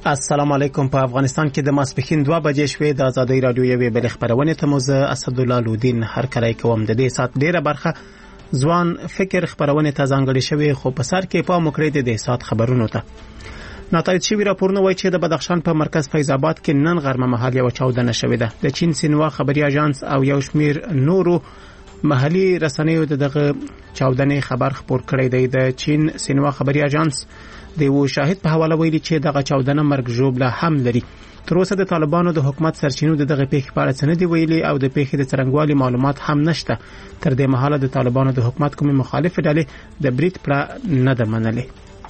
السلام علیکم. په افغانستان کې د ماسپښین 2 بجې شوې. د ازادۍ رادیو یوې بلې خبرونه ته مو زه اسدالله لودین هرکلی کوم. د دې سات ډیره برخه ځوان فکر خبرونه ته ځانګړې شوې، خو په سر کې پام وکړئ د دې سات خبرونو ته. ناتایید شوی راپورونه وایي چې د بدخشان په مرکز فیض آباد کې نن غرمه مهال یو چاودنه شوې ده. د چین سینوا خبري اژانس او یو شمیر نورو محلي رسنیو دغه چاودنې خبر خبر کړی دی. د چین سینوا خبري اژانس د یو شاهد په حواله ویلي چې دغه چاودنه مرګ ژوبله هم لري. تر اوسه د طالبانو د حکومت سرچینو دغه پیښې په اړه څه نه دی ویلي او د پیښې د څرنګوالي معلومات هم نشته. تر دې مهاله د طالبانو د حکومت کومې مخالفې ډلې د برید پړه نه ده منلې.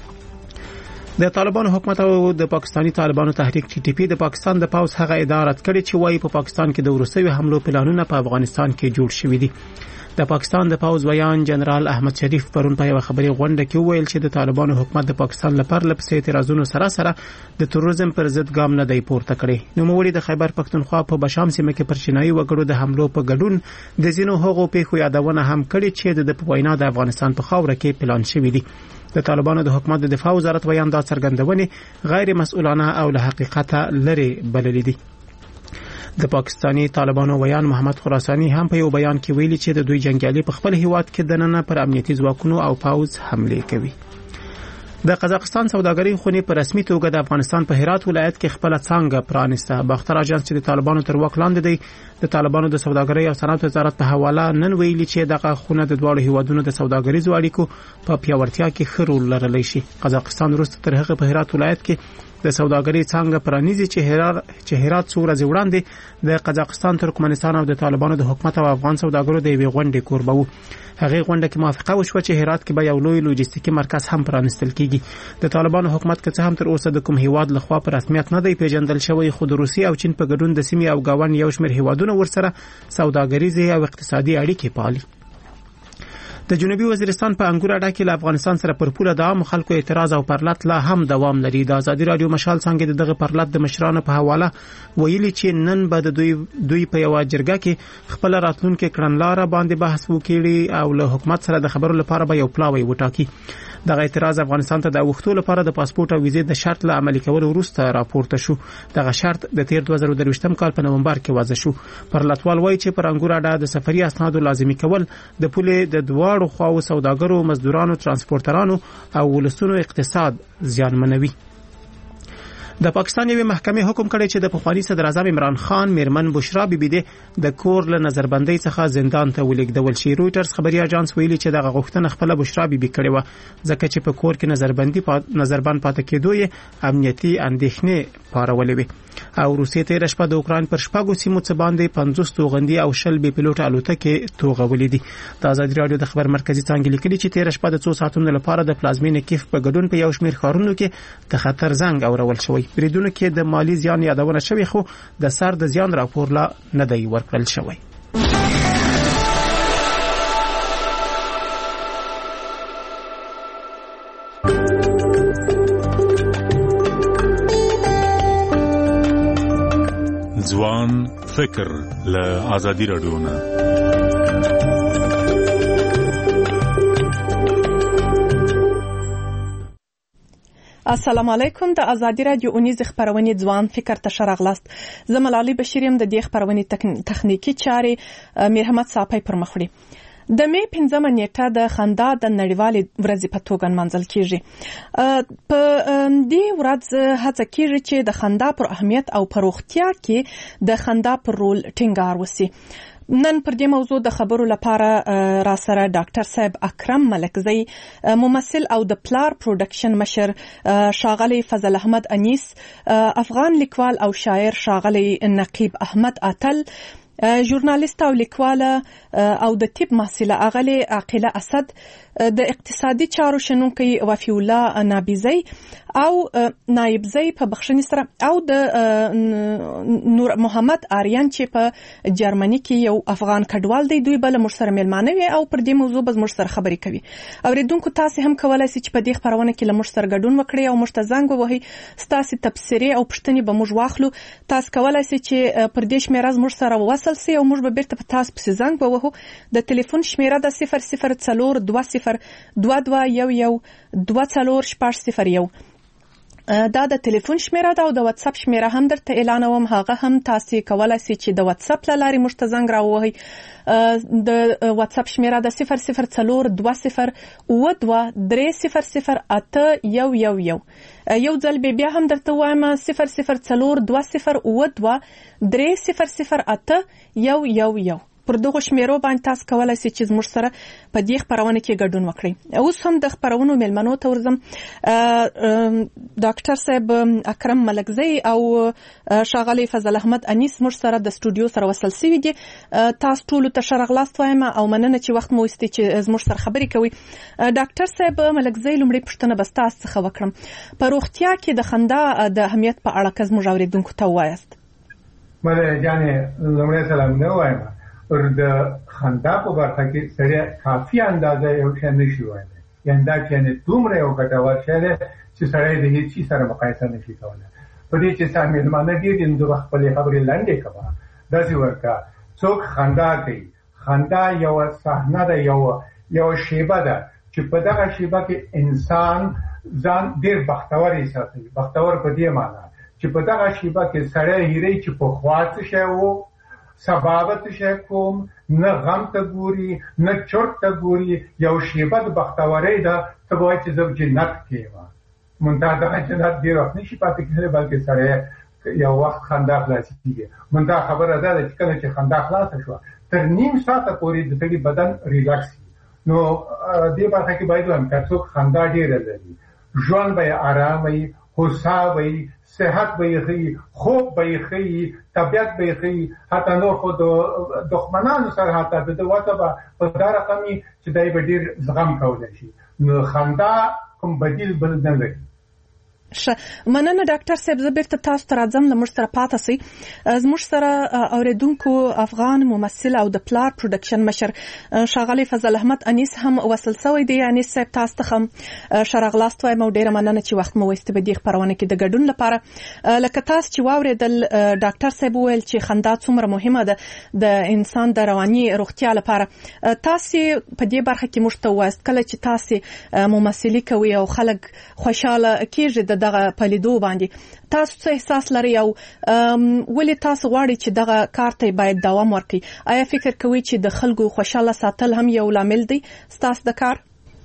د طالبانو حکومت او د پاکستاني طالبانو تحریک ټي ټي پی د پاکستان د پاوز هغه اداره کړې چې وايي په پاکستان کې د وروستیو حملو پلانونه په افغانستان کې جوړ شوي دي. د پاکستان د پاوز ویان جنرال احمد شریف پرون په یو خبري غونډه کې ویل چې د طالبانو حکومت د پاکستان لپاره لپسې اعتراضونو سره د تروریزم پر ضد ګام نه دی پورته کړی. نوموړي د خیبر پختونخوا په بشام سیمه کې پر چینایي وګړو د حملو په ګډون د ځینو هغو پیښو یادونه هم کړې چې د وینا د افغانستان په خاوره کې پلان شوی دي. د طالبانو د حکومت د دفاع وزارت ویان دا څرګندونې غیر مسؤلانه او له حقیقت لري بللې دي. د پاکستاني طالبانو ویان محمد خراسانی هم په یو بیان کې ویلي چې د دوی جنگیالي په خپل هیواد کې دننه پر امنیتي ځواکونو او پاوز حمله کوي. د قزاقستان سوداګرۍ خونې په رسمي توګه د افغانستان په هرات ولایت کې خپل څنګه پرانسته. باختر اژانس چې د طالبانو تر واک لاندې دی د طالبانو د سوداګرۍ او صنعت وزارت په حواله نن ویلي چې دغه خونه د دواړو هیوادونو د سوداګریزو اړیکو په پیاوړتیا کې ښه رول لرلی شي. قزاقستان وروسته تر هغه په هرات ولایت کې د سوداګرۍ څنګه پرانیزي چې هرات څو ورځې وړاندې د قزاقستان، ترکمنستان او د طالبانو د حکومت او افغان سوداګرو د یوې غونډې کوربه وو. هغه غونډه کې موافقه وشوه چې هرات کې به یو لوی لوجستیکي مرکز هم پرانستل کیږي. د طالبانو حکومت که څه هم تر اوسه د کوم هیواد لخوا په رسمیت نه دی پیژندل شوی، خو د روسیې او چین په ګډون د سیمې او گاون یو شمېر هیوادونه ورسره سوداګریزي او اقتصادي اړیکې پالي. د جنوبي وزیرستان په انګور اډه کې له افغانستان سره پر پوله د عام خلکو اعتراض او پرلط لا هم دوام لري. د ازادي رادیو مشال څنګه دغه پرلط د مشرانو په حواله ویلي چې نن به د دوی په یو جرګه کې خپل راتلونکو کړنلاره باندې بحث وکړي او له حکومت سره د خبرو لپاره به یو پلاوی وټاکي. دغه اعتراض افغانستان ته د وختو لپاره د پاسپورت او ویزې د شرط له عملي کولو وروسته راپورته شو. دغه شرط د تیر 2023م کال په نومبر کې وضع شو. پرلطوال وایي چې پر انګور اډه د سفري اسنادو لازمي کول د پولې د دواړو خواو سوداګرو، مزدورانو، ترانسپورټرانو او ولسونو اقتصاد زیانمنوي. د پاکستان یوه محکمې حکم کړی چې د پخوانی صدر اعظم عمران خان میرمن بشرا بیبي د کور له نظربندۍ څخه زندان ته ولېږدول شي. رويټرز خبري اژانس ویلي چې دغه غوښتنه خپل بشرا بیبي کړې و ځکه چې په کور کې نظربند پاتې کېدو یې امنیتي اندېښنې پارولې وي. او روسیې تیر شپه د اوکران پر شپږو سیمو څخه باندې 50 توغندي او شل بي پيلوټ الوتکې توغولې دي. د ازادي رادیو د خبر مرکزی څنګه لیکلي چې تیر شپه د 2 ساعتونو لپاره د پلازمینې کیف په ګډون په یو شمېر ښارونو کې د خطر زنګ اورول شوی. بریدونو کې د مالی زیان یادونه شوی، خو د سر د زیان راپور لا نه دی ورکړل شوی. ځوان فکر له ازادي رادیو نه. السلام علیکم. د ازادي رادیو اونیز خبرونه ځوان فکر ته شرغلاست. زمل علي بشیریم د دې خبرونه تخنیکی چارې مرحمت صاحب پر مخړي. د می 15 نیټه د خندا د نړیوالې ورځې په توګه منځل کیږي. په دې ورځ هڅه کیږي چې د خندا پر اهمیت او پروختیا کې د خندا پر رول ټینګار وسی. نن پر دې موضوع د خبرو لپاره را سره ډاکټر صاحب اکرم ملکزی، ممثل او د پلار پروډکشن مشر شاغلی فضل احمد انیس، افغان لیکوال او شاعر شاغلی نقیب احمد اتل، ژورنالیست او لیکواله او د طب محصله اغلی عاقله اسد، د اقتصادي چارو شنونکي وفي الله نابیزی او نایبزی په بخښنې سره، او د نور محمد آریان چې په جرمني کې یو افغان کډوال دی. دوی بل مشر ملمانه وي او پر دې موضوع به مشر خبرې کوي. اوریدونکو تاسو هم کولای شئ چې په دې خبرونه کې له مشر ګډون وکړئ او مشر زنګ ووهئ. تاسو تبصرې او پوښتنې به موږ واخلو. تاسو کولای شئ چې پر دې شمیره موږ سره وصل سئ او موږ به بیرته په تاسو پسې زنګ ووهو. د ټلیفون شمیره د 004202211240 شپږ دا د ټلیفون شمیره ده او د واتس اپ شمیره هم درته اعلانوم. هغه هم تاسو کولای شئ چې د واتس اپ لارې موږ ته زنګ راووهئ. د واتس اپ شمیره ده 004202300811. یو ځل بیا هم درته وایم 004202300811. پر دغه شمیرو باندې تاسو کولای شئ چې زموږ سره په دې خبرونه کې ګډون وکړئ. اوس هم د خبرونو مېلمنو ته ورځم. ډاکټر صاحب اکرم ملکزی او ښاغلی فضل احمد انیس موږ سره د سټوډیو سره وصل شوي دي. تاسو ټول ته ښه راغلاست وایم او مننه چې وخت مو ایستئ چې زموږ سره خبرې کوئ. ډاکټر صاحب ملکزی لومړی پوښتنه به تاسو څخه وکړم. په روغتیا کې د خندا د اهمیت په اړه که زموږ اوریدونکو ته ووایاست. مله جانې لومړی سلام نه وایم. د خندا په برخه کې سړی کافي اندازه یو شی نشي وایلی، یعنې دا چې دومره یو ګټور شی دی چې سړی د هېڅ شي سره مقایسه نشي کولی. په دې چې ستا مېلمانه ډېر دي نو خپلې خبرې لنډې کوه، داسې ورکړه څوک خندا کوي. خندا یوه صحنه ده، یوه شیبه ده چې په دغه شیبه کې انسان ځان ډېر بختور احساسوي. بختور په دې معنا چې په دغه شیبه کې سړی هیری چې پخوا څه شی و، سبا څه شی کوم، نه غم ته ګوري نه چرت ته ګوري. یو شیبه د بختورۍ ده، ته به وایې چې زه جنت کې یم. منتها دغه جنت ډېر وخت نشي پاتې کېدلی، بلکې سړی یو وخت خندا خلاصېږي. منتها خبره دا ده چې کله چې خندا خلاصه شوه تر نیم ساعته پورې د سړي بدن ریلاکس وي. نو دې برخه کې باید ووایم که څوک خندا ډېره لري ژوند به یې ارام وي، هوسا وي، صحت به یې ښه، خوب به یې ښه، طبیعت به یې ښه. حتی نور خو د دښمنانو سره حتی د وته به په دا رقم وي چې دی به ډېر زغم کولی شي. نو خندا کوم بدیل بل نه لري. مننه ډاکټر صاحب. زه بیرته تاسو ته راځم، له موږ سره پاتې شئ. زموږ سره اوریدونکو افغان ممثل او د پلار پروډکشن مشر ښاغلی فضل احمد انیس هم وصل شوی دی. انیس صاحب تاسو ته هم ښه راغلاست وایم او ډېره مننه چې وخت مو وایست په دې خپرونه کې د ګډون لپاره. لکه تاسو چې واورېدل ډاکټر صاحب وویل چې خندا څومره مهمه ده د انسان د رواني روغتیا لپاره. تاسو په دې برخه کې موږ ته ووایست کله چې تاسو ممثلي کوئ او خلک خوشاله کېږي دغه پلیدو باندې تاسو څه احساس لرئ او ولې تاسو غواړئ چې دغه کار ته باید دوام ورکړئ؟ آیا فکر کوئ چې د خلکو خوشاله ساتل هم یو لامل دی ستاسو د کار؟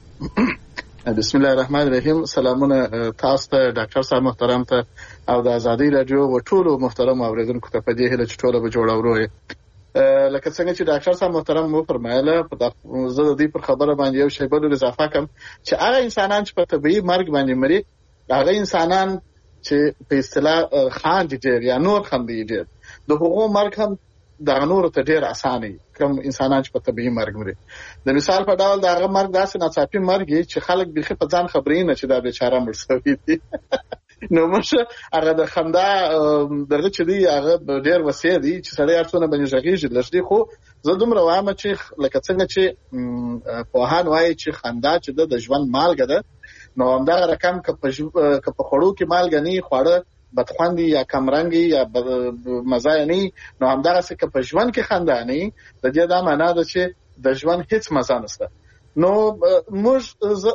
بسم الله الرحمن الرحیم. سلامونه تاسو ته ډاکټر صاحب محترم ته او د آزادۍ رادیو او ټولو محترم اوریدونکو ته په دې هیله چې ټوله به جوړه وروي. لکه څنګه چې ډاکټر صاحب محترم مو فرمایله، په زه د دې پر خبره باندې یو شی بل اضافه کوم چې هغه انسانان چې په طبيعي مرګ باندې مري هغه انسانان چې په اصطلاح خاندي ډېر یا نور خاندي ډېر، د هغو مرګ هم د نورو ته ډېر اسانه کوم انسانان چې په طبيعي مرګ مري. د مثال په ډول دا هغه مرګ داسې ناڅاپي مرګ چې خلک بيخي په ځان خبرې نه چې دا بیچاره مړ شوی دی. نو مشه هغه د خندا دغه چې دی هغه ډېر وسیع دی چې سړی ارڅونه باندې ژغېږي لږ دی. خو زه دومره وایم چې لکه څنګه چې پوهان وایي چې خندا چې د ژوند مالګه ده، نو همدغه رقم که په خوړو کې مالګه نه خواړه بدخواندي یا کمرنګي یا مزه نه، نو همدغه که په ژوند کې خندا نه، د دې دا معنا ده چې د ژوند هیڅ مزه نشته. نو موږ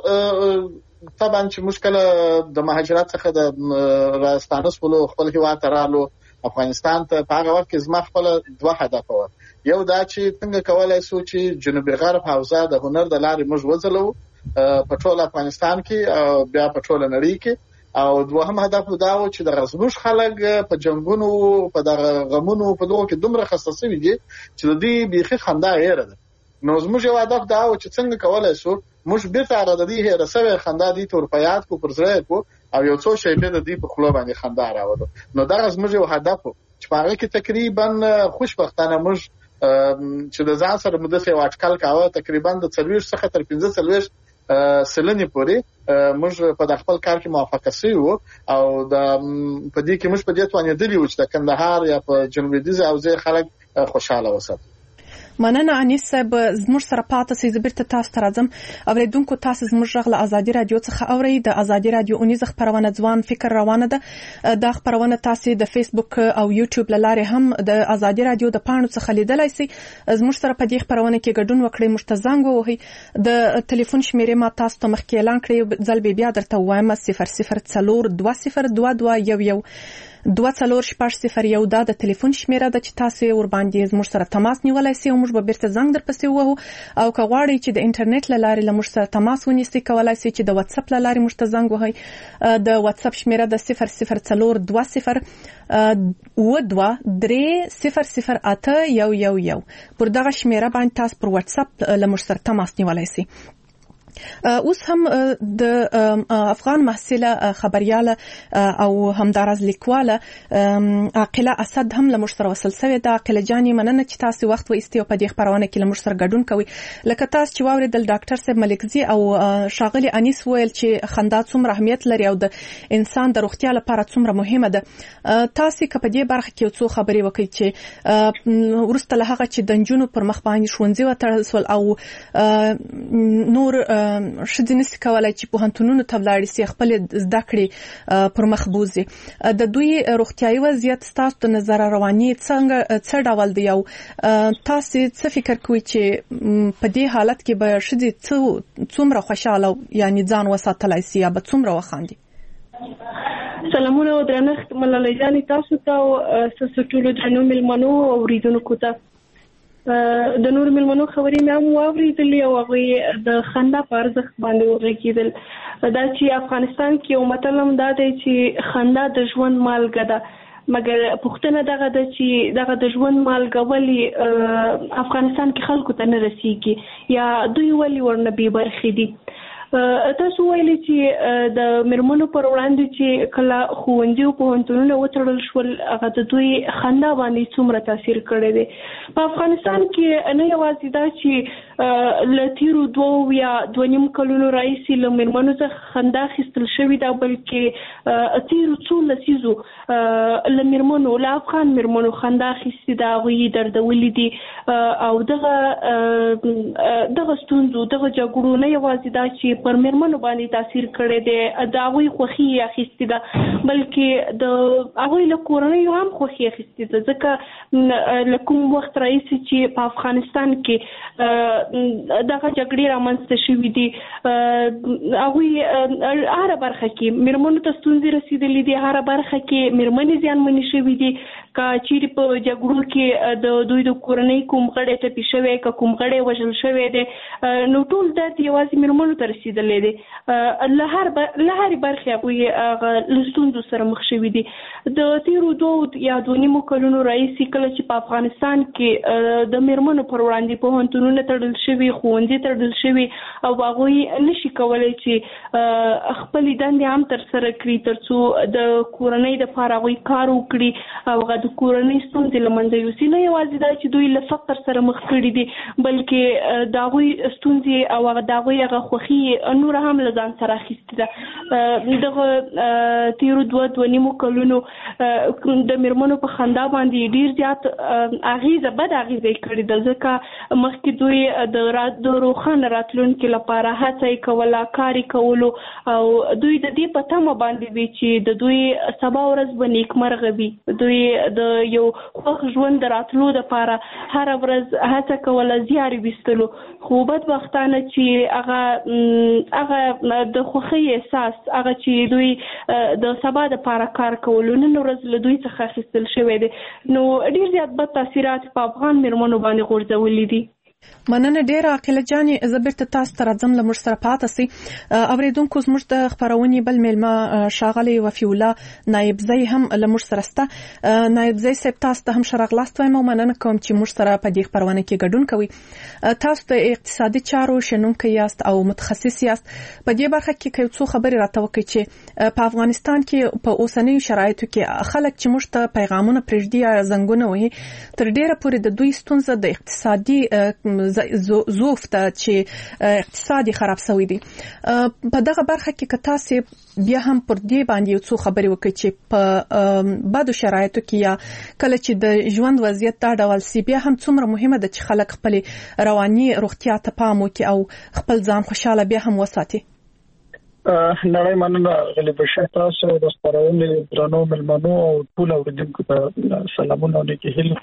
طبعا چې مشکله د مهاجرت څخه د راستانه سپلو خپل هیواد ته رالو افغانستان ته، په هغه وخت کې زما خپل دوه هدف و. یو دا چې څنګه کولای شو چې جنوبي غرب حوزه د هنر د لارې موږ وځلو په ټول افغانستان کې او بیا په ټول نړۍ کې، او دوهم هدف دا و چې د غزموش خلک په جنگونو په دغه غمونو په دغه کې دومره خصاصي دي چې د دې بيخي خندا هېره ده. نو زموږ یو هدف دا و چې څنګه کولای شو موږ بیرته هغه د دې هېره سوې خندا دي تور پیات کو پر ځای کو او یو څو شی به د دې په خلو باندې خندا راوړو. نو دا زموږ یو هدف چې په هغه کې تقریبا خوشبختانه موږ چې د ځان سره مده سي واټکل کاوه تقریبا د 40 څخه تر 15 سلنې پورې موږ په خپل کار کې موافقه شوي وو او د په دې کې موږ په دې توانېدلي وو چې د کندهار یا په جنوبي دزه حوزې خلک خوشاله وساتو. مننه انیس صاحب زموږ سره پاتې سي زبرته تاسو ته راځم اوریدونکو تاسو زموږ غږ له ازادي رادیو څخه اوري د ازادي رادیو اونیز خبرونه ځوان فکر روانه ده د خبرونه تاسو د فیسبوک او یوټیوب لاره هم د ازادي رادیو د پاڼو څخه لیدلای شئ زموږ سره په دې خبرونه کې ګډون وکړئ مشتزنګ وهي د ټلیفون شمیرې ما تاسو ته مخکې اعلان کړی ځل بیا درته وایم 0042202211 24001 دا د ټلیفون شمیره ده چې تاسو ور باندې زموږ سره تماس نیولای شئ او موږ به بیرته زنګ در پسې وو او که غواړئ چې د انټرنیټ لاره له موږ سره تماس ونیسئ کولای شئ چې د واتس اپ لاره موږ ته زنګ وهئ د واتس اپ شمیره د 004220 پر دغه شمیره باندې تاسو پر واتس اپ له موږ سره تماس نیولای شئ اوس هم د افغان محصله خبرياله او همدارز لیکواله عاقله اسد هم له مشترک وصل سوی د عاقله جاني مننه چې تاسو وخت و استیو په دې خبرونه کې له مشترک ګډون کوي لکه تاسو چې واوریدل ډاکټر صاحب ملکزي او شاغلي انیس ویل چې خندا څومره اهمیت لري او د انسان د روغتیا لپاره څومره مهمه ده تاسو په دې برخه کې څو خبري وکړي چې ورسته له هغه چې د جنونو پر مخ باندې شونځي وترسول او نور شدنه کولای چې په هنتونونو تبلاړي سي خپل زده کړې پر مخ بوزي د دوی روغتيایي وضعیت تاسو د نظر رواني څنګه څه ډول دی او تاسو څه فکر کوئ چې په دې حالت کې به شدي څومره خوشاله یعنی ځان وساتلای سي یا به څومره وخاندي سلامونه او درنښت ملالۍ جانې تاسو ته او ټولو درنو ملمنو او اوریدونکو ته د نور ملمنو خبرې مې هم واوریدلې او هغه د خندا په ارزښت باندې وغږیدل دا چې افغانستان کې یو متل هم دا دی چې خندا د ژوند مالګه ده مګر پښتنه دغه د چې دغه د ژوند مالګه ولې افغانستان کې خلکو ته نه رسیږي یا دوی ولې ورنه بې برخې دي تاسو ویلي چې د مرمنو پر وړاندې چې کله ښوونځي او پوهنتونونه وتړل شول هغه د دوی خندا باندې څومره تاثیر کړی دی په افغانستان کې نه یوازې دا چې له تیرو 2 یا 2.5 کلونو راهیسې له مرمنو څخه خندا اخیستل شوې ده بلکې تیرو څو لسیزو له مرمنو له افغان مرمنو خندا اخیستې ده هغوی دردولي دي او دغه ستونزو دغه جګړو نه یوازې دا چې پر مرمنو باندې تاثیر کړی دی د هغوی خوښي اخیستې ده بلکې د هغوی له کورنیو هم خوښي اخیستې ده ځکه له کوم وخت راهیسې چې په افغانستان کې دغه جګړې رامنځته شوې دي هغوی هره برخه کې مرمنو ته ستونزې رسېدلې دي هره برخه کې مرمنې زیانمنې شوې دي که چیرې په جګړو کې د دوی د کورنۍ کوم غړی ټپي شوی که کوم غړی وژل شوی دی نو ټول درد یوازې مرمنو ته رسېدلی دی له هرې برخې هغوی له ستونزو سره مخ شوي دي د تېرو 2 یا 2.5 کلونو راهیسې کله چې په افغانستان کې د مرمنو پر وړاندې پوهنتونونه تړل شوي ښوونځي تړل شوي او هغوی نشي کولی چې خپلې دندې هم ترسره کړي تر څو د کورنۍ دپاره هغوی کار وکړي او هغه د کورنۍ ستونزې له منځه یوسي نه یوازې دا چې دوی له فقر سره مخ کړي دي بلکې د هغوی ستونزې او د هغوی هغه خوښي نوره هم له ځان سره اخیستې ده دغه تېرو 2.5 کلونو د مرمنو په خندا باندې ډېر زیات بد اغېزه یې کړې ده ځکه مخکې دوی د روښانه راتلونکي لپاره هڅه یې کوله کار یې کولو او دوی د دې په تمه باندې وي چې د دوی سبا ورځ به نیکمرغه وي دوی د یو خوښ ژوند د راتلو لپاره هره ورځ هڅه کوله زیار یې ویستلو خو بدبختانه چې هغه د خوښۍ احساس هغه چې دوی د سبا لپاره کار کولو نن ورځ له دوی څخه اخیستل شوی دی نو ډېر زیات بد تاثیرات په افغان مېرمنو باندې غورځولي دي مننه ډیره عاقله جانې زبرته تاسو ته راځم له موږ سره پاتې سي اوریدونکو زموږ د خبرونې بل میلمه شاغلي وفیولا نائب زئی هم له موږ سره سته نائب زئی صاحب تاسو ته هم شرغلاست وایم او مننه کوم چې موږ سره په دې خبرونه کې ګډون کوي تاسو د اقتصادي چارو شنونکي یاست او متخصص یاست په دې برخه کې څو خبرې راته وکړئ چې په افغانستان کې په اوسنیو شرایطو کې خلک چې موږ ته پیغامونه پرېږدي یا زنګونه وهي تر ډیره پورې د دوی ستونزه د اقتصادي ضعف ته چې اقتصادي خراب شوی دی. په دغه برخه کې که تاسو بیا هم پر دې باندې یو څه خبرې وکړئ چې په بدو شرایطو کې یا کله چې د ژوند وضعیت دا ډول سی بیا هم څومره مهمه ده چې خلک خپل رواني روغتیا ته پام وکړي او خپل ځان خوشاله بیا هم وساتي. نړۍ مننه غلی بشیر تاسو د خبرونې درنو ملمنو او ټول اوریدونکو ته سلامونه نیکی هیله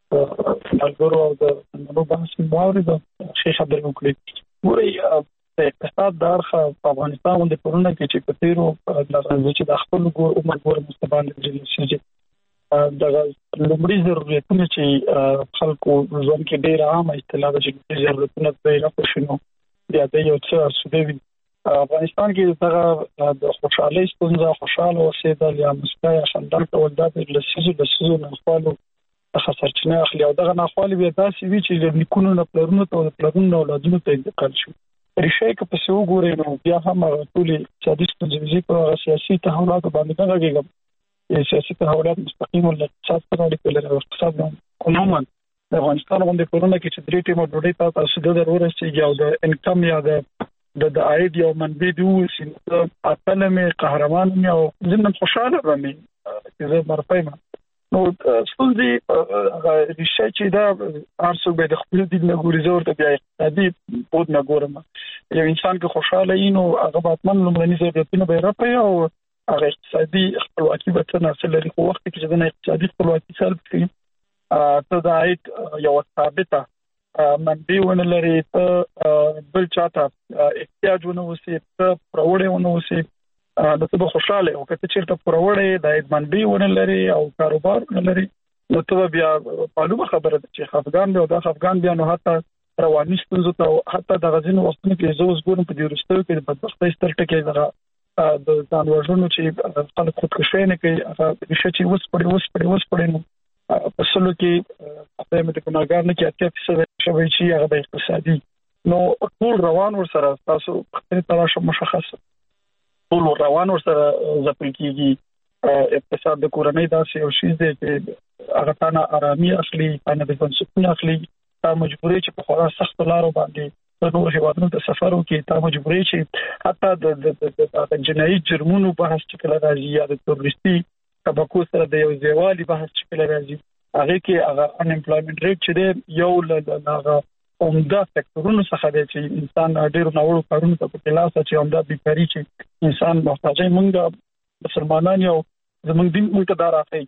ملګرو او د نړۍ بحث مواورد شیخ عبد المکرم ګوري د اقتصاد د اړخ په افغانستان باندې پرونه کې چې په تیرو د چې د خپل عمر ګور مستبان دي چې د لومړي ضرورتونو چې خلکو ځوان کې ډېر عام اصطلاح ده چې ضرورتونه به راپښینو بیا د یو څه سودوي افغانستان کې دغه د خوشحالي ستونزه خوشاله اوسېدل یا مسکا یا خندل کول د لسیزو نه خپلو خسرچنه اخلي او دغه ناخوالي بیا داسې وی چې د نیکونو نه پلرونو ته او پلرونو اولادونو ته انتقال شو. ریښه کې په څو ګورې نو بیا هم ټول اقتصادي ستونزې په سیاسي تحولاتو باندې راغلي. سیاسي تحولات مستقیم له اقتصاد سره اړیکه لري او اقتصاد عموما د افغانستان باندې پرونه کې چې درې ټیمه ډوډۍ تاسو د ورسېږي او د انکم یا د عاید یو منبع دی چې اصله قهرمان او زموږ خوشاله رمي چې مرفای ما نو څنګه ریښه چې دا ارسو به د خپل دین نه ګوري زور ته بیا اقتصادي بود نه ګورم یو انسان کې خوشاله وي نو هغه باتمن لومړني ضرورتونه به راپي او هغه اقتصادي خپلواکي به څنګه اصل لري خو وخت کې چې د اقتصادي خپلواکي سره کړي ته د عاید یو ثابته منبع ونه لري ته بل چاته احتیاج ونه وسی ته پروړې ونه وسی د ته خوشاله او کته چیرته پروړې د منبع ونه لري او کاروبار ونه لري نو ته بیا معلومه خبره ده چې افغان به او د افغان بیا نو حتی رواني ستونزو ته حتی د غزنو وختونو کې زوز ګورم په دې ورستو کې د بدبختۍ ستر ټکی دغه د ځان وژنو چې خلک خودکشي نه کوي هغه چې وسپړي نو په سلو کې په مت ګناګار نه کې 80% شوی چې هغه د اقتصادي نو ټول روان ور سره تاسو په تلاش مشخص ټول روان ور سره ځپل کېږي اقتصاد د کورنۍ داسې یو شی دی چې هغه تانه آرامي اخلي تانه د بنسټونو اخلي تا مجبورې چې په خورا سخت لارو باندې د نور هیوادونو ته سفر وکړي تا مجبورې چې حتی د جنایي جرمونو بحث چې کله راځي یا د تروریستي طبقو سره د یو ځوالي بحث چې کله راځي هغه کې هغه انپلویمنت ریټ چې دی یو هغه عمده سکتورونو څخه دی چې انسان ډېر نوړو کارونو ته په کلاس چې عمده بیکاری چې انسان محتاجي مونږ مسلمانان یو زمونږ دین موږ ته راځي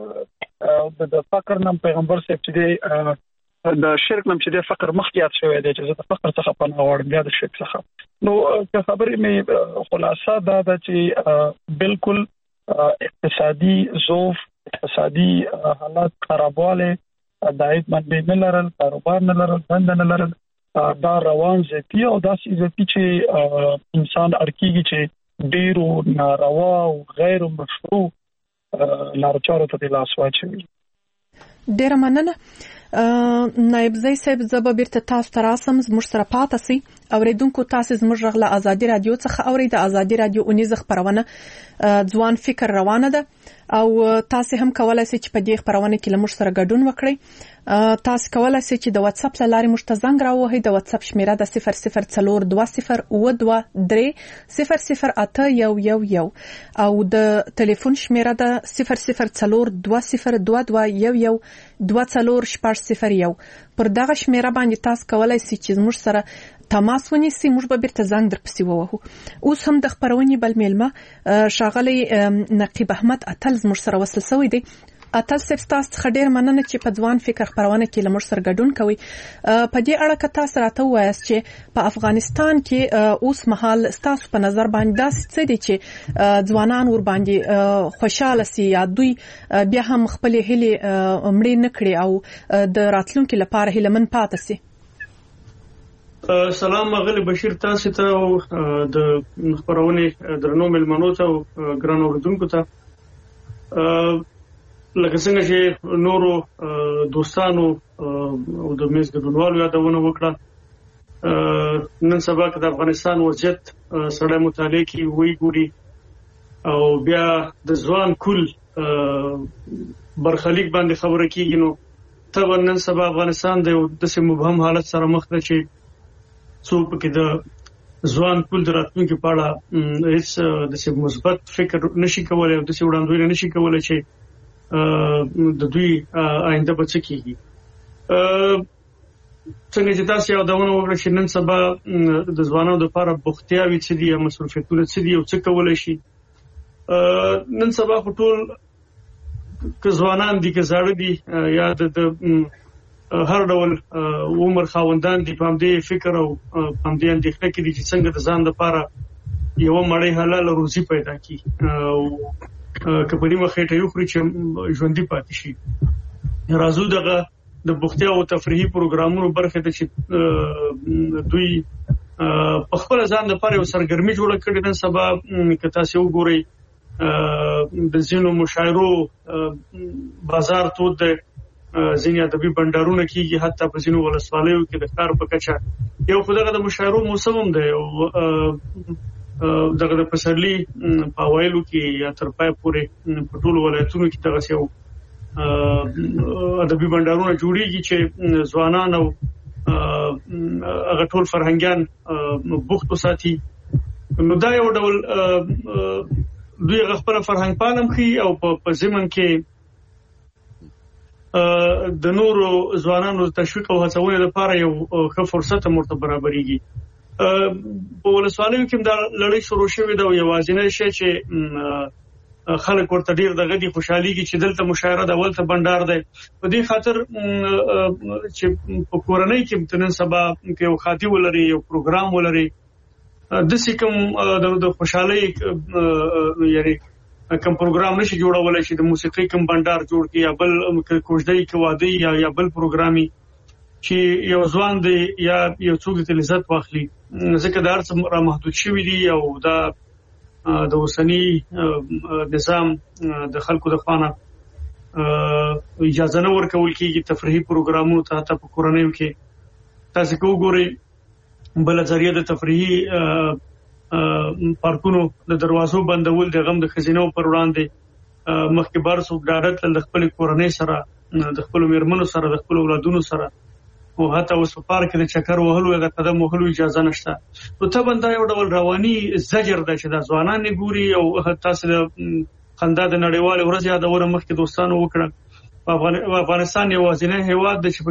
چې د فقر نام پیغمبر صاحب چې دی د شرک نام چې د فقر مخکیات شوی دی چې د فقر څخه پناه غواړم بیا د شرک څخه نو که خبرې مې خلاصه دا ده چې بالکل اقتصادي ضعف اقتصادي حالات خرابواله د عاید منبع نه لرل کاروبار نه لرل بند نه لرل دا روان ذاتی او داسې ذاتی چې انسان ارکیږي چې ډیرو ناروا او غیر مشروع لارچارو ته لاس واچوي. ډیر مننه نائب زئی صاحب زبر بیرته تاسو ته راسم زموږ سره پاتې سي اوریدونکو تاسو زموږ رغله ازادي رادیو څخه اورید ازادي رادیو 19 خبرونه ځوان فکر روانه ده او تاسو هم کولای شئ چې په دې خبرونه کې لمر سره ګډون وکړئ. تاسو کولای شئ چې د واتس اپ لارې مشته زنګ راوهئ. د واتس اپ شمیره د 0020200811 او د ټلیفون شمیره د 0020221124 پر دغه شمیره باندې تاسو کولای شئ چې زموږ سره تماس ونیسئ. موږ به بیرته زنګ درپسې ووهو. اوس هم د خبرونې بل میلمه ښاغلی نقیب احمد اتل زموږ سره وصل شوی دی. اتل صاحب تاسو څخه ډیر مننه چې په ځوان فکر خبرونه کې لمر سره ګډون کوي. په دې اړه که تاسو راته وایاست چې په افغانستان کې اوس مهال تاسو په نظر باندې داسې څه دي چې ځوانان ور باندې خوشاله سي یا دوی بیا هم خپل هیلې مړې نه کړي او د راتلونکو لپاره هیلمن پاتې سي. سلام غلی بشیر تاسو ته د خبرونه درنو ملمنو ته ګران اوردونکو ته لکه څنګه چې نورو دوستانو او د میز ګډونوالو یادونه وکړه نن سبا کې د افغانستان وضعیت سره متعلق وی ګوري او بیا د ځوان کل برخلیک باندې خبره کیږي نو طبعا نن سبا افغانستان د یو داسې مبهم حالت سره مخ ده چې څوک پکې د ځوان ټول د راتلونکي په اړه هیڅ داسې مثبت فکر نشي کولای او داسې وړاندوینه نشي کولای چې د دوی آینده به څه کېږي. څنګه چې تاسو یادونه وکړه چې نن سبا د ځوانانو لپاره بوختیاوي څه دي یا مصروفیتونه څه دي او څه کولای شي. نن سبا خو ټول که ځوانان دي که زاړه دي یا د هر ډول عمر خاوندان دي په همدې فکر او په همدې اندېښنه کې دي چې څنګه د ځان لپاره یوه مړۍ حلاله روزي پیدا کړي او که په نیمه خېټه یې وخوري چې ژوندي پاتې شي. راځو دغه د بوختیا او تفریحي پروګرامونو برخه ده چې دوی په خپل ځان لپاره یو سرګرمي جوړه کړې. نن سبا که تاسو وګورئ د ځینو مشاعرو بازار تود دی، ځینې ادبي بنډارونه کېږي، حتی په ځینو ولسوالیو کې د ښار په کچه یو خو دغه د مشاعرو موسم هم دی او دغه د پسرلي په اوایلو کې یا تر پای پورې په ټولو ولایتونو کې دغسې یو ادبي بنډارونه جوړېږي چې ځوانان او هغه ټول فرهنګیان بوخت وساتي. نو دا یو ډول دوی هغه خپل فرهنګ پالم ښيي او په ضمن کې د نورو ځوانانو تشویق او هڅونې لپاره یو ښه فرصت هم ورته برابرېږي. په ولسوالیو کې دا لړۍ شروع شوې ده او یوازینی شی چې خلک ورته ډېر دغه دي خوشحالېږي چې دلته مشاعره ده، ولته بنډار دی. په دې خاطر چې په کورنۍ کې نن سبا یو خاطي ولري، یو پروګرام ولري، داسې کوم د خوشحالۍ یعنی کوم پروګرام نشي جوړولی چې د موسیقۍ کوم بنډار جوړ کړي یا بل کوژدۍ کې واده یا بل پروګرامي چې یو ځوان دی یا یو څوک د لذت واخلي. ځکه دا هر څه را محدود شوي دي او دا د اوسني نظام د خلکو د خوا نه اجازه نه ورکول کېږي تفریحي پروګرامونو ته، حتی په کورنیو کې. تاسو که وګورئ بله ذریعه د تفریحي پارکونو د دروازو بندول د غم د خزینو پر وړاندې مخکې بار څوک ډاډه تلل د خپلې کورنۍ سره، د خپلو مېرمنو سره، د خپلو اولادونو سره، او حتی اوس په پارک کې د چکر وهلو یا د قدم وهلو اجازه نشته. نو طبعا دا یو ډول رواني زجر ده چې دا ځوانان یې ګوري. او تاسو د خندا د نړیوالې ورځې یادونه مخکې دوستانو وکړه. په افغانستان یوازینی هېواد دی چې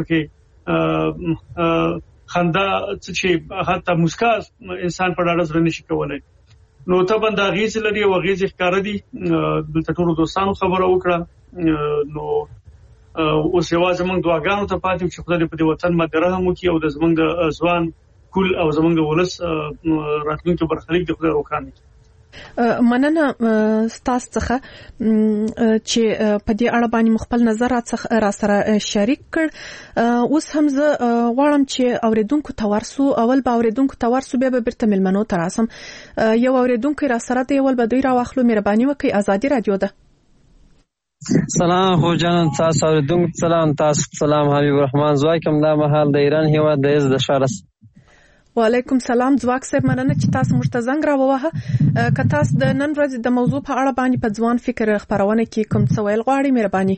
پکې خندا چې حتی مسکا انسان په ډاډه زړه نشي کولی. نو طبعا دا اغېزې لري او اغېزې ښکاره دي. دلته ټولو دوستانو خبره وکړه. نو اوس یوازې موږ دعاګانو ته پاتې یو چې خدای دې په دې وطن باندې رحم وکړي او د زموږ د ځوان کل او زموږ د ولس راتلونکي برخلیک د خدای روښانه کړي. مننه ستاسو څخه چې په دې اړه باندې مخبل نظر را سره شریک کړ. اوس هم زه غواړم چې اوریدونکو ته ورسو. اول به اوریدونکو ته ورسو، بیا به بیرته ملمنو ته راسم. یو اوریدونکو را سره دی، اول به دوی را واخلو. مهرباني وکړئ، ازادي رادیو ده. سلام خو جان، تاسو اوریدونکو سلام. تاسو سلام حبیب الرحمن زواک هم دا مهال د ایران هیواد د از د شارس. وعلیکم سلام ځواک صاحب، مننه چې تاسو موږ ته زنګ راووهه. که تاسو د نن ورځې د موضوع په اړه باندې په ځوان فکر خپرونه کې کوم څه ویل غواړئ، مهرباني.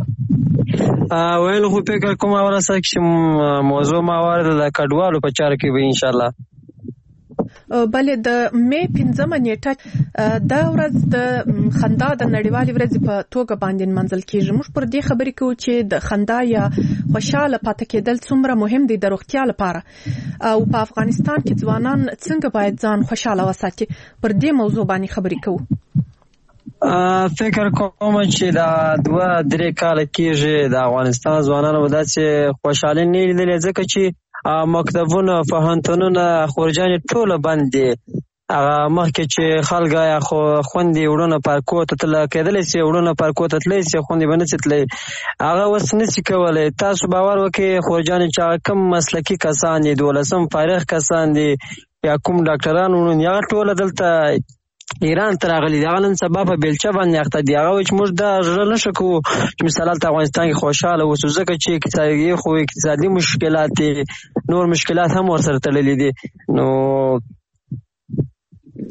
ویل خو فکر کوم ورسره چې موضوع موارد د کډوالو په چارو کې به ان شاء الله. بلې د مې 15 نیټه دا ورځ د خندا د نړیوالې ورځې په توګه باندې منځل کېږي. موږ پر دې خبرې کوو چې د خندا یا خوشاله پاتې کېدل څومره مهم دي د روغتیا لپاره او په افغانستان کې ځوانان څنګه باید ځان خوشاله وساتي. پر دې موضوع باندې خبرې کوو. فکر کوم چې دا 2-3 کال کېږي د افغانستان ځوانانو داسې خوشاله نه لیدلې، ځکه چې مکتبونه، پوهنتونونه، خورجانې ټوله بند دي. هغه مخکې چې خلک یا خوندې وړونه پارکو ته تله کېدلی سي، وړونه پارکو ته تللی سي، خوندې به نسي تللی، هغه اوس نسي کولی. تاسو باور وکړئ خورجانې چې هغه کوم مسلکي کسان دي، 12م فارغ کسان دي یا کوم ډاکټران وړون، هغه ټوله دلته ایران ته راغلي دي. هغه نن سبا په بیلچه باندې اخته دي. هغه چې موږ دا زړه نشو کوو چې مثلا په افغانستان کې خوشاله اوسو، ځکه چې اقتصادي مشکلات، نور مشکلات هم ورسره تړلي دي. نو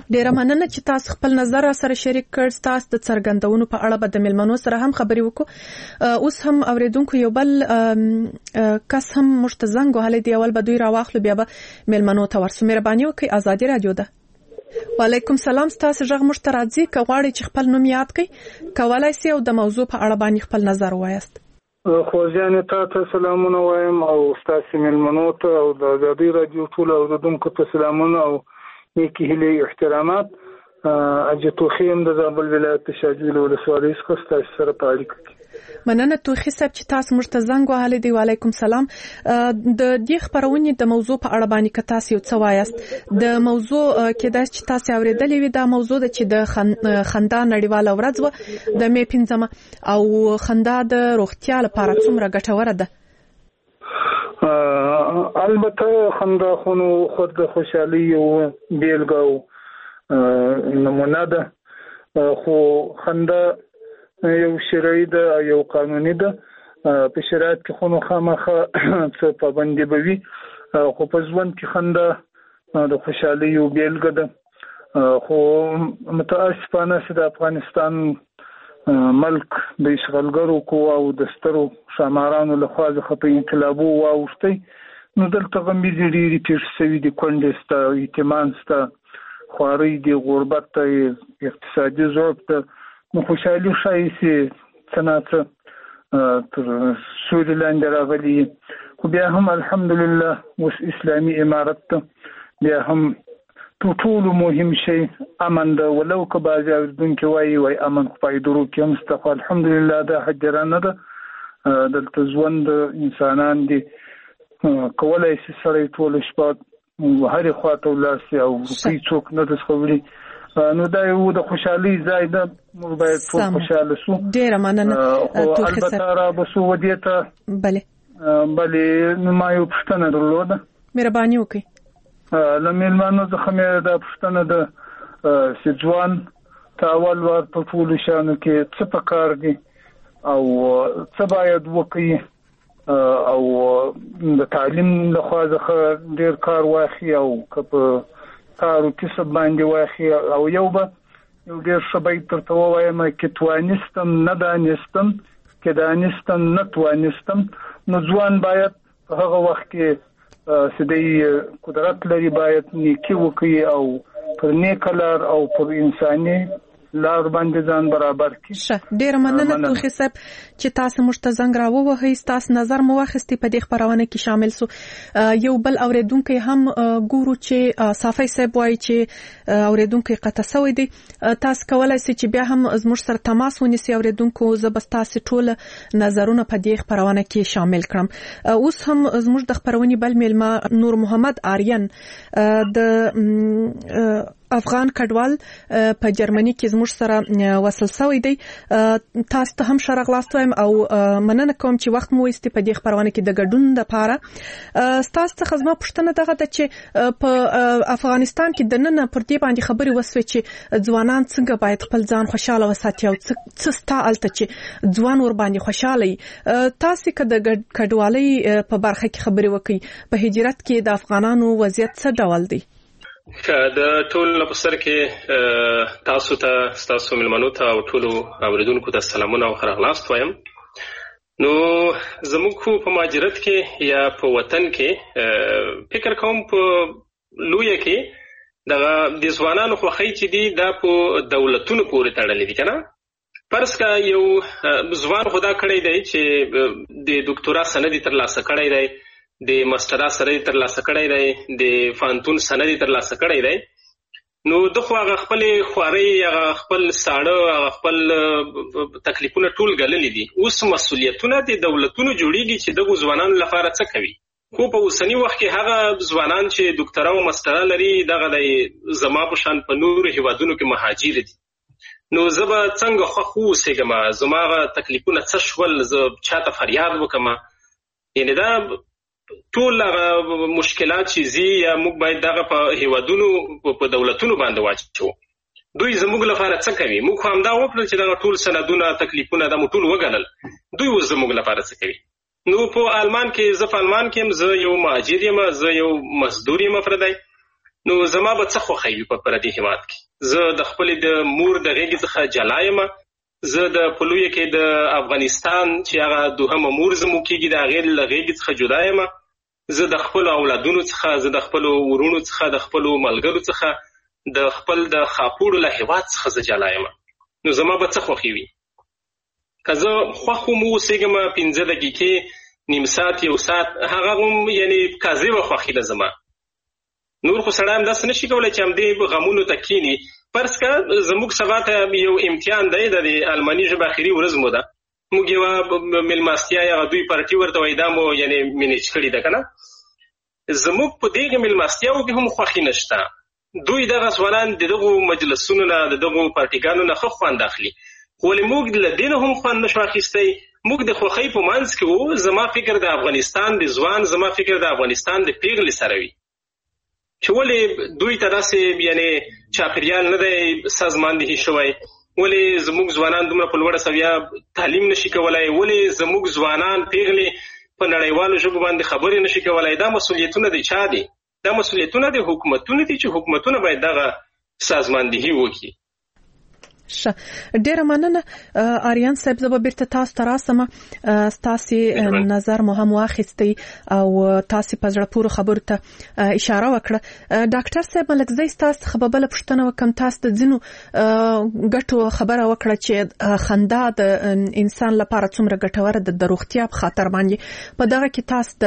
ډیره مننه چې تاسو خپل نظر سره شریک کړ. تاسو د څرګندونو په اړه به د ملمنو سره هم خبرې وکړو. اوس هم اوریدونکو یو بل کس هم مشتزنګ وهلې دی. اول به دوی راواخلو بیا به ملمنو ته ورسو. مهرباني وکړئ. آزادي رادیو ده. وعلیکم سلام. تاسو ژغ مشترازي کغواړي چې خپل نوم یاد کړئ کولای سي او د موضوع په اړه باندې خپل نظر وایست. خو ځان ته سلامونه وایم او تاسو ملمنو ته او د آزادي رادیو ټول اوریدونکو ته سلامونه او نیکی هیله احترامات. اجتوخیم د زابل ولایت شاجویل ولسوالۍ څخه تاسو سره په اړیکه کې. مننه توخی صاحب چې تاسو مشتزنګ وهلې دی. وعلیکم سلام. د دې خبرونې د موضوع په اړه باندې که تاسو یو څه وایست. د موضوع کې دا چې تاسو اوریدلې وي دا موضوع د چې د خندا نړیواله ورځ و د می 15 او خندا د روغتیا لپاره څومره ګټوره ده؟ البته خندا خود د خوشحالي او بیلګه نمونه ده، خو خندا یو شرعي ده او یو قانوني ده. په شریعت کې خو خامخا څه پابندي به وي، خو په ژوند کې خندا د خوشحالي یو بیلګه ده. خو متاسفانه چې د افغانستان ملک د اشغالګرو قوا او د سترو ښامارانو لخوا څخه په انقلابو واوښتی، نو دلته غمیزې ډېرې پېښې شوي دي. کونډې شته، یتیمان شته، خوارۍ دي، غربت ته، اقتصادي ضعف ته. نو خوشحالي ښایي چې څه ناڅه تر سولې لاندې راغلي، خو بیا هم الحمدلله اوس اسلامي امارت ته بیا هم ټولو مهم شی امن ده. ولو که بعضې اورېدونکي وایي امن خو پایدرو کې هم شته، خو الحمدلله دا حجرانه ده. دلته ژوند انسانان دي، کولی شي سړی ټوله شپه هرې خوا ته ولاړ شي او روپۍ څوک نه درڅخه وړي. نو دا یو د خوشحالۍ ځای ده، موږ باید ټول خوشحاله سو. ډېره مننه. البته را به سو ودې ته بلې نو ما یو پوښتنه درلوده. مهرباني وکړئ. له مېلمانو څخه مې دا پوښتنه ده چې ځوان ته اول وار په ټولو شیانو کې څه پکار دي او څه باید وکړي، او د تعلیم لخوا څخه ډېر کار واخلي او که په کار او کسب باندې واخلي. او یو ډېر ښه بیت درته ووایم که توانستم نه دانستم، که دانستم نه توانستم. نو ځوان باید په هغه وخت کې چې دی قدرت لري باید نیکي وکړي او پر نیکه لار او پر انساني لار باندې ځان برابر کړي. ډېره مننه توخی صاحب چې تاسو مشتزنګ راووهئ. تاسو نظر مو واخیستي په دې خبرونه کې شامل سو. یو بل اوریدونکي هم ګورو چې صافی صاحب وایي چې اوریدونکي قطع شوی دی. تاسو کولای شئ چې بیا هم زموږ سره تماس ونیسئ. اوریدونکو زه به تاسو ټول نظرونه په دې خبرونه کې شامل کړم. اوس هم زموږ د خبرونې بل میلمه نور محمد آریان د افغان کډوال په جرمني کې زموږ سره وصل شوی دی. تاسو ته هم ښه راغلاست وایم او مننه کوم چې وخت مو وایستي په دې خبرونه کې د ګډون لپاره. تاسو څخه زما پوښتنه دغه ده چې په افغانستان کې د نن پر دې باندې خبرې وسوي چې ځوانان څنګه باید خپل ځان خوشاله وساتي او څه ستا الته چې ځوان ور باندې خوشاله وي. تاسو که د کډوالۍ په برخه کې خبرې وکړئ، په هجرت کې د افغانانو وضعیت څه ډول دی؟ د ټول لپسر کې تاسو ته، تاسو ملمنو ته او ټولو اوریدونکو ته سلامونه او ښه راغلاست وایم. نو زموږ خو په مهاجرت کې یا په وطن کې فکر کوم په لویه کې د ځوانانو خوښۍ چې دي دا په دولتونو پورې تړلې دي که نه. فرض کا یو ځوان خو دا کړی دی چې د ډاکټرا سند ترلاسه کړی دی، د ماسترا سند ترلاسه کړی دی، د فانتون سند ترلاسه کړی دی. نو دغه هغه خپل خواري، هغه خپل ساړه، هغه خپل تکلیفونه ټول ګللې دي. اوس مسؤلیتونه د دولتونو جوړیږي چې دغه ځوانانو لپاره څه کوي. خو په اوسنی وخت کې هغه ځوانان چې ډاکټرا او ماسترا لري دغه د زما په شان په نورو هیوادونو کې مهاجر دي. نو زه به څنګه خوښ اوسېږم، زما هغه تکلیفونه څه شول، زه چاته فریاد وکړم. یعنې دا ټول هغه مشکلات چې زی یا موږ باید دغه په هیوادونو په دولتونو باندې واچو. دوی زموږ لپاره څه کوي؟ موږ خو همدا وکړل چې دغه ټول سندونه تکلیفونه دا موږ ټول وګڼل. دوی اوس زموږ لپاره څه کوي؟ نو په آلمان کې، زه په آلمان کې یم، زه یو مهاجر یم، زه یو مزدور یم افردی. نو زما به څه خوښوي په پردي هیواد کې؟ زه د خپلې د مور د غېږې څخه جلا یم، زه د پلویه کې د افغانستان چې هغه دوهمه مور زموږ کېږي د هغې له غېږې څخه جدا یم، زه د خپلو اولادونو څخه، زه د خپلو ورونو څخه، د خپلو ملګرو څخه، د خپل د خاپوړو له هیواد څخه زه جلا یم. نو زما به څه خوښوي؟ که زه خوښ هم اوسېږم 15 دقیقې، نیم ساعت، 1 ساعت، هغه هم یعنې کاذبه خوښي ده زما. نور خو سړی هم داسې نشي کولی چې همدې غمونو ته کښېني. فرض کړه زموږ سبا ته یو امتحان دی، د الماني ژبه اخري ورځ مو ده، موږ یوه میلمستیا یا دوی پارټي ورته وایي، دا مو یعنې مینیج کړې ده که نه. زموږ په دغې میلمستیاو کې هم خوښي نشته. دوی دغه ځوانان د دغو مجلسونو نه، د دغو پارټیګانو نه ښه خوند اخلي، خو ولې موږ له دې نه هم خوند نشو اخیستی. موږ د خوښۍ په منځ کې وو. زما فکر د افغانستان د ځوان، زما فکر د افغانستان د پیغلې سره وي چې ولې دوی ته داسې یعنې چاپېریال نه دی سازماندهي شوی، ولې زموږ ځوانان دومره په لوړه سویه تعلیم نشي کولی، ولې زموږ ځوانان پیغلې په نړیوالو ژبو باندې خبرې نشي کولی. دا مسؤلیتونه د چا دي؟ دا مسؤلیتونه د حکومتونو دي چې حکومتونه باید دغه سازماندهي وکړي. ښه، ډیره مننه آریان صاحب. زه به بیرته تاسو ته راسم. ستاسې نظر مو هم واخیستی او تاسې په زړه پورې خبرو ته اشاره وکړه. ډاکټر صاحب ملکزی، ستاسو څخه به بله پوښتنه وکړم. تاسو د ځینو ګټو خبره وکړه چې خندا د انسان لپاره څومره ګټوره ده د روغتیا په خاطر باندې. په دغه کې تاسو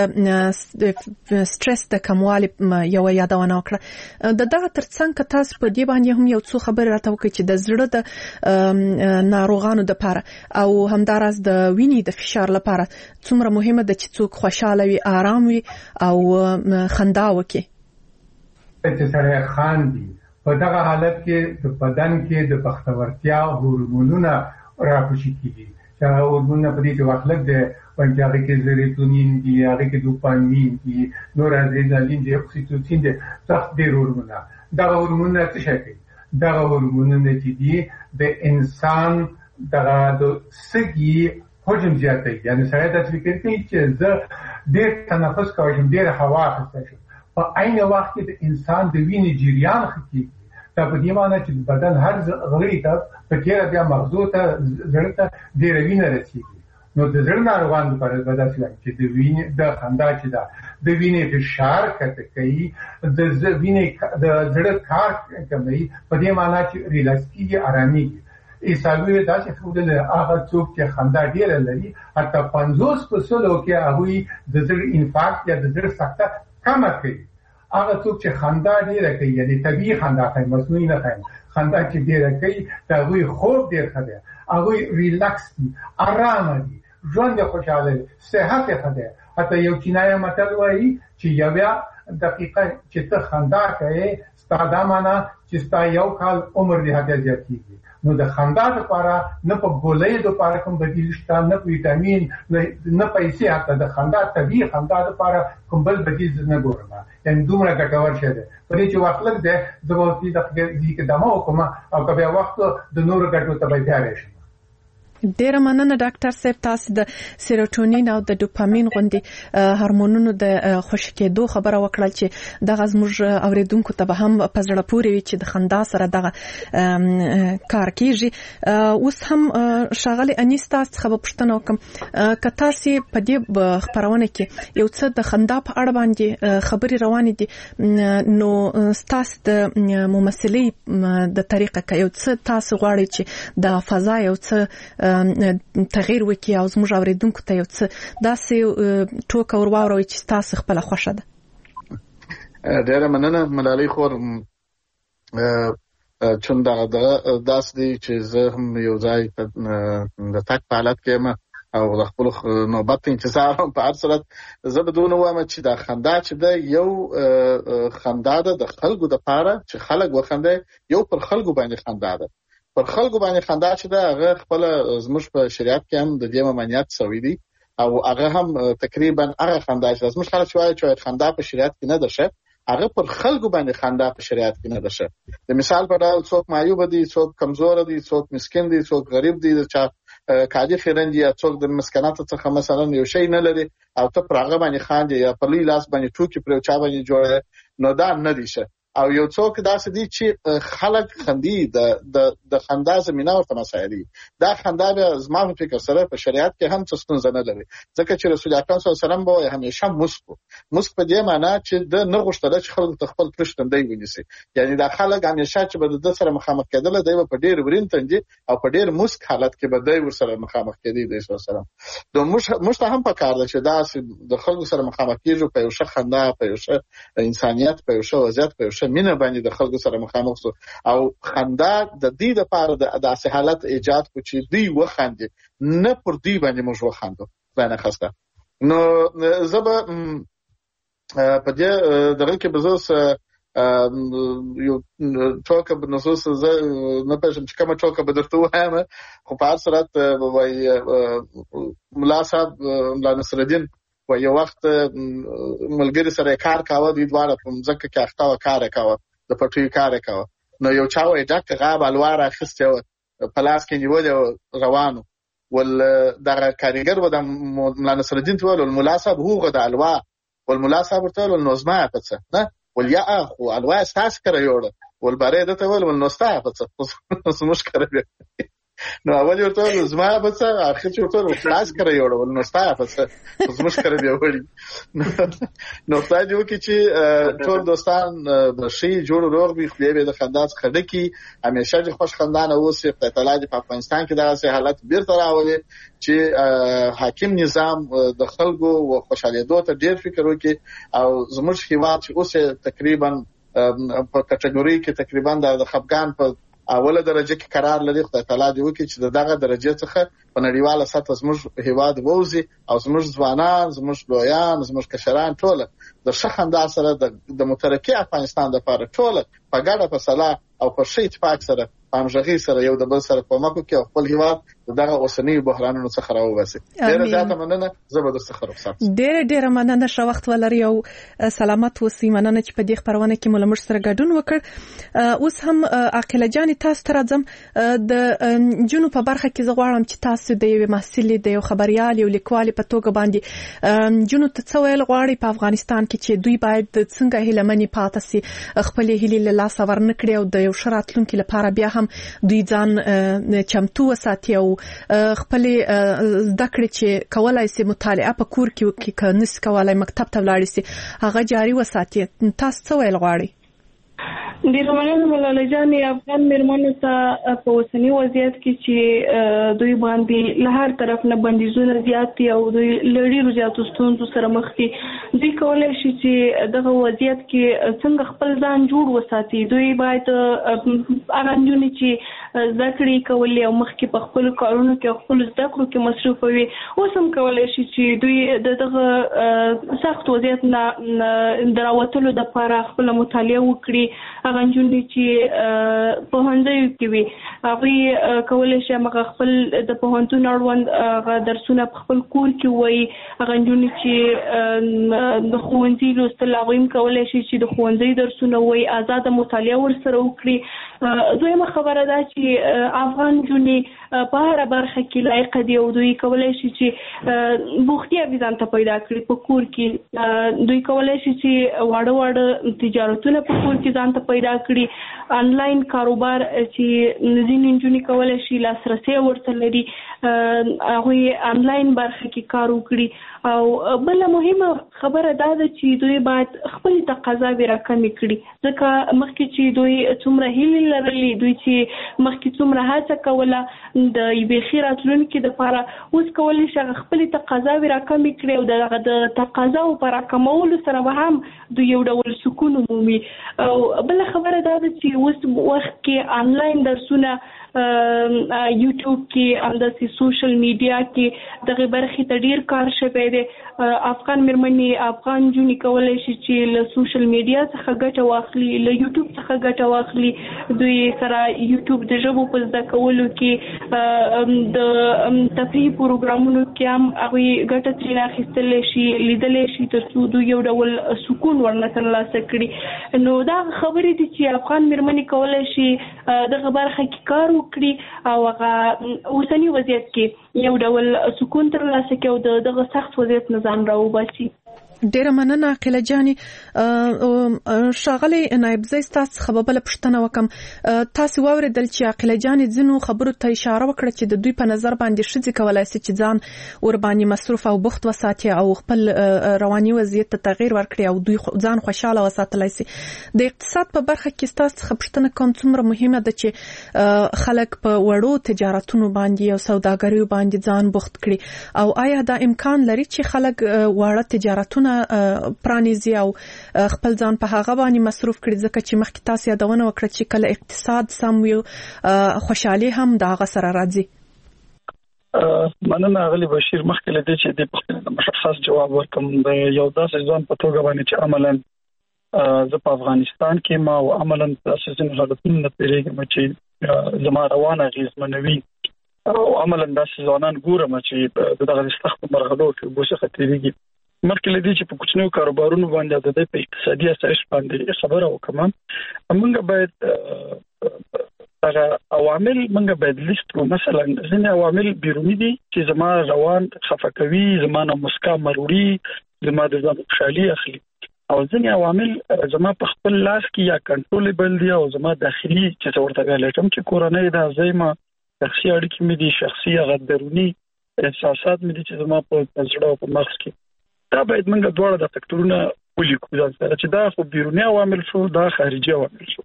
د سټرس د کموالي یوه یادونه وکړه. د دغه ترڅنګ که تاسو په دې باندې هم یو څو خبرې راته وکړئ چې د زړه د ناروغانو د پاره او همداراز د وینې د فشار لپاره څومره مهمه ده چې څوک خوشاله وي، آرام وي او خندا وکړي. چې سره خاندي په دغه حالت کې د بدن کې د بختورتیا هورمونونه راپوشي کیږي. چې هورمونونه په دې کې واخلک دي، چې هغه کې سیروتونین دي، هغه کې دوپامین دي، نور ادرینالین دي، اکسیټوسین دي، سخت ډېر هورمونونه. دغه هورمونونه څه شي کوي؟ دغه هورمونونه چې دي د انسان دغه د سږي حجم زیاتوي. یعنې سړی داسې فکر کوي چې زه ډېر تنفس کولی شم، ډېره هوا اخیستی شم، په عین وخت کې د انسان د وینې جریان ښه کېږي. دا په دې معنی چې د بدن هر غړي ته په تېره بیا مغزو ته، زړه ته ډېره وینه رسېږي. نو د زړه ناروغانو لپاره به داسې وایم چې د وینې د خندا چې ده د وینې فشار کته کوي، د زړه کار کوي، په دې معنی چې ریلاکس کېږي، ارامېږي. عیسوي داسې ښودلې هغه څوک چې خندا ډېره لري حتی 50% کې هغوی د زړه انفارکت یا د زړه سکته کمه کوي. هغه څوک چې خندا ډېره کوي، یعنې طبیعي خندا کوي، مصنوعي نه کوي، خندا چې ډېره کوي د هغوی خوب ډېر ښه دی، هغوی ریلاکس دي، ارامه دي، ژوند یې خوشحاله دی، صحت یې ښه دی. حتی یو چینایي متل وایي چې یوه دقیقه چې ته خندا کوې ستا دا معنی چې ستا 1 کال عمر دې هغه زیاتېږي. نو د خندا لپاره نه په ګولیو لپاره کوم بدیل شته، نه ویټامین، نه پیسې، حتی د خندا طبیعي خندا لپاره کوم بل بدیل نه ګورم. یعنې دومره ګټور شی دی. په دې چې وخت لږ دی زه به اوس دې کې دمه وکړم او که بیا وخت د نورو ګټو ته به بیا راشم. ډیره مننه ډاکټر صاحب. تاسو د سیروټونین او د ډوپامین غوندې هورمونونو د خوشې کېدو خبره وکړه چې دغه زموږ اوریدونکو ته به هم په زړه پورې وي چې د خندا سره دغه کار کیږي. اوس هم ښاغلي انیس، تاسو څخه به پوښتنه وکړم که تاسو په دې خپرونه کې یو څه د خندا په اړه باندې خبرې روانې دي، نو ستاسو د ممثلۍ د طریقه کې یو څه تاسو غواړئ چې د فضا یو څه تغییر وکړي او زموږ اوریدونکو ته یو څه داسې ټوکه ور واوروي چې تاسو خپله خوښه ده. ډېره مننه ملالۍ خور. چون داسې دی چې زه هم یو ځای د تګ په حالت کې یم او د خپل نوبت انتظار هم په هر صورت زه به دونه وایم چې دا خندا چې ده یو خندا ده د خلکو دپاره چې خلک وخندي، یو پر خلکو باندې خندا ده. پر خلکو باندې خندا چې ده هغه خپله زموږ په شریعت کې هم د دې ممانعت سوی دی او هغه هم تقریبا هغه خندا چې زموږ خلک چې وایي چې خندا په شریعت کې نه ده ښه، هغه پر خلکو باندې خندا په شریعت کې نه ده ښه. د مثال په ډول څوک معیوب دي، څوک کمزور دي، څوک مسکین دي، څوک غریب دي، چا کالي خیرن دي، یا څوک د مسکنات څخه مثلا یو شی نه لري او ته پر هغه باندې خاندې یا په لوی لاس باندې ټوکې پر چا باندې جوړه، نو دا نه دي ښه. او یو څوک داسې دي چې خلک خندي د خندا زمينه ورته مسایل دي. دا خندا به زما په فکر سره په شریعت کې هم څه ستونزه نه لري، ځکه چې رسول اکرم صلی الله علیه وسلم به همیشه مسک په دې معنی چې د نه غوښتل چې خلک ته خپل پرشتندې ونیسي، یعنی دا خلک همیشه چې به د سره مخامخ کېدل دی په ډېر ورین تندي او په ډېر مسک حالت کې به دی ور سره مخامخ کېدی دی صلی الله علیه وسلم. د مشته هم په کار ده چې دا د خلکو سره مخامخ کېږي په یو ښه خندا، په یو ښه انسانيت، په یو ښه وضعیت، په یو ښه مینه باندې د خلکو سره مخامخ شو او خندا د دې لپاره د داسې حالت ایجاد کو چې دوی وخاندي، نه پر دوی باندې موږ وخاندو باندې خاصه. نو زبا په دې دغه کې بزوس یو ټوکه په نصوص زه نه پېژنم چې کومه ټوکه به درته وایم، خو په هر صورت وایي ملا صاحب ملا نصر الدین و یو وخت ملګری سره کار کاوه، دوی دواړه په ځکه کې اخته و کار کاوه، د پټوي کار کاوه. نو یو چا وایي ډک غاب الوار اخیسته و په لاس کې نیولې روانو ول دغه کاریګر و د ملا نصر الدین ته ول ملا صاحب هوغه د الوا والملا صاحب ته ول نو زما پڅه نه ول یا اخو الوا استاس کرے یوړ ول بارے دته ول نو ستا پڅه اوس مشکره نو اول ورته ول زما پڅه اخر چې ورته خلاص کرے یوړ ول نو ستا پڅه اوس مشکره دی وړي. نو تاسو یو کې چې ټول دوستان د شي جوړ روغ به خو به د خنداس خډه کې همیشه د خوش خندانه اوسې په اطلاع په افغانستان کې داسې حالت بیرته راولي چې حاکم نظام د خلکو او خوشالېدو ته ډېر فکر وکړي او زموږ هیواد چې اوس تقریبا په کټګوري کې تقریبا د خفګان په اوله درجه کې قرار لري. خدای تعالی دې وکړي چې دغه درجه څخه په نړیواله سطح زموږ هیواد ووزي او زموږ ځوانان، زموږ لویان، زموږ کشران ټول د شخندا سره د مترقي افغانستان لپاره ټول په ګډه په صلاح او په شي اتفاق سره همغږي سره یو د بل سره کومک کوي او خپل هیواد دغه اوسنی بحرانونو څخه راوباسي. ډېر زیاته مننه، زبردست خبره. ډېر مننه، شو وخت ولري او سلامت اوسئ. مننه چې په دې خبرونه کې ملمر سره ګډون وکړ. اوس هم عاقله جان تاسو ته راځم. د جنو په برخه کې زه غواړم چې تاسو د یو محصل، د یو خبريال، یو لیکوال په توګه باندې جنو ته څه ویل غواړي په افغانستان کې چې دوی باید څنګه هیلمنې پاتې سي، خپل هیلې له لاسه ورنکړي او د یو شراتلونکو لپاره بیا هم دوی ځان چمتو وساتي او خپل زده کړې چې کولای سي مطالعه په کور کې کنس کولای مکتب ته ولاړ سي هغه جاري وساتي. تاسو څه ویل غواړئ؟ ډیر مننه مولانا جان. افغان مېرمنو ته په اوسنی وضعیت کې چې دوی باندې له هر طرف نه بندیزونه زیات دي او دوی لړۍ زیاتو ستونزو سره مخ دي، دوی کولای شي چې دغه وضعیت کې څنګه خپل ځان جوړ وساتي. دوی باید هغه نجونې چې زده کړې کولې او مخکې په خپل کارونو کې او خپل زده کړو کې مصروف وي، اوس هم کولای شي چې دوی دغه سخت وضعیت نه دراوتلو لپاره خپل مطالعه وکړي. هغه نجونې چې په هندوی کې وي هغه کولای شي هغه خپل د پوهنتون اړوند درسونه په خپل کور کې وایي. هغه نجونې چې د ښوونځي لوستل هغه هم کولای شي چې د ښوونځي درسونه وایي، آزاد مطالعه ورسره وکړي. دویمه خبره ده چې افغان نجونې په هر برخه کې لایق دي او دوی کولای شي چې بوختیا ځان ته پیدا کړي په کور کې. دوی کولای شي چې واړه تجارتونه په کور کې ځان ته پیدا کړي. آنلاین کاروبار چې ځینې نجونې کولای شي لاسرسي ورته لري، هغه آنلاین برخه کې کار وکړي. او بل مهمه خبره دا ده چې دوی باید خپل تقاضاوې راکمې کړي، ځکه مخکې چې دوی څومره هیلې لرلې، دوی چې مخکې څومره هڅه کوله د یوې ښې راتلونکې دپاره، اوس کولی شي خپل تقاضاوې راکمې کړي او د تقاضاو په راکمولو سره به هم دوی یو ډول سکون ومومي. او بله خبره دا ده چې اوس وخت کې آنلاین درسونه یوټیوب کې همداسې سوشل میډیا کې دغه برخې ته ډیر کار شوی دی. افغان مېرمنې، افغان نجونې کولی شي چې له سوشل میډیا څخه ګټه واخلي، له یوټیوب څخه ګټه واخلي. دوی سره یوټیوب د ژبو په زده کولو کې، د تفریحي پروګرامونو کې هم هغوی ګټه ترېنه اخیستلی شي، لیدلی شي، تر څو دوی یو ډول سکون ورنه ترلاسه کړي. نو دا خبرې دي چې افغان مېرمنې کولی شي دغه برخه کې کار وکړي او هغه اوسنی وضعیت کې یو ډول سکون ترلاسه کړي او دغه سخت وضعیت نه ځان راوباسي. ډیره مننه عقیله جاني. شاغلي نائب زی تاسو خبره پښتنه وکم. تاسو واوریدل چې عقیله جاني ځینو خبرو ته اشاره وکړه چې د دوی په نظر باندې شذ کولای شي چې ځان ور باندې مصروف او بوخت وساتي او خپل رواني وضعیت ته تغییر ورکړي او دوی ځان خوشاله وساتلای شي. د اقتصاد په برخه کې تاسو پښتنه کوم څومره مهمه ده چې خلک په وړو تجارتونو باندې او سوداګریو باندې ځان بوخت کړي او آیا دا امکان لري چې خلک وړه تجارتونه پرانیزي او خپل ځان په هغه باندې مصروف کړي ځکه چې مخکې تاسو یادونه وکړه چې کله اقتصاد سم وي خوشحالي هم دا غسر راځي. مننه غلی بشیر. مخکې لدې چې د پښتنو مشخص جواب ورکم د یو داسې ځان په توګه باندې چې عملاً زه په افغانستان کې ما او عملاً تاسو څنګه حالتونه پیریږم چې زما روانه غیزمنوي او عملاً داسې ځوانان ګورم چې دغه سخت مرحلو کې بوسه خطرېږي. مخکې لدې چې په کوچنیو کاروبارونو باندې د په اقتصادي اساس باندې خبره وکم. موږ باید هغه عوامل موږ باید لیست کړو. مثلا ځینې عوامل بیرونی دي چې زما روان خفقوي، زما نه مسکا مروړي، زما د ځان خوشحالي اخلي، او ځینې عوامل زما په خپل لاس کې یا کنټرولبل دي او زما داخلي چې ورته غلطم چې کورنۍ د ځایما شخصي اړیکې مې دي، شخصي غدرونی احساسات مې دي چې زما په زړه او په مغز کې. دا باید موږ دواړه د فکټورونه ولیکو ځان سره چې دا خو بیرونی عوامل شو، دا خارجي عوامل شو.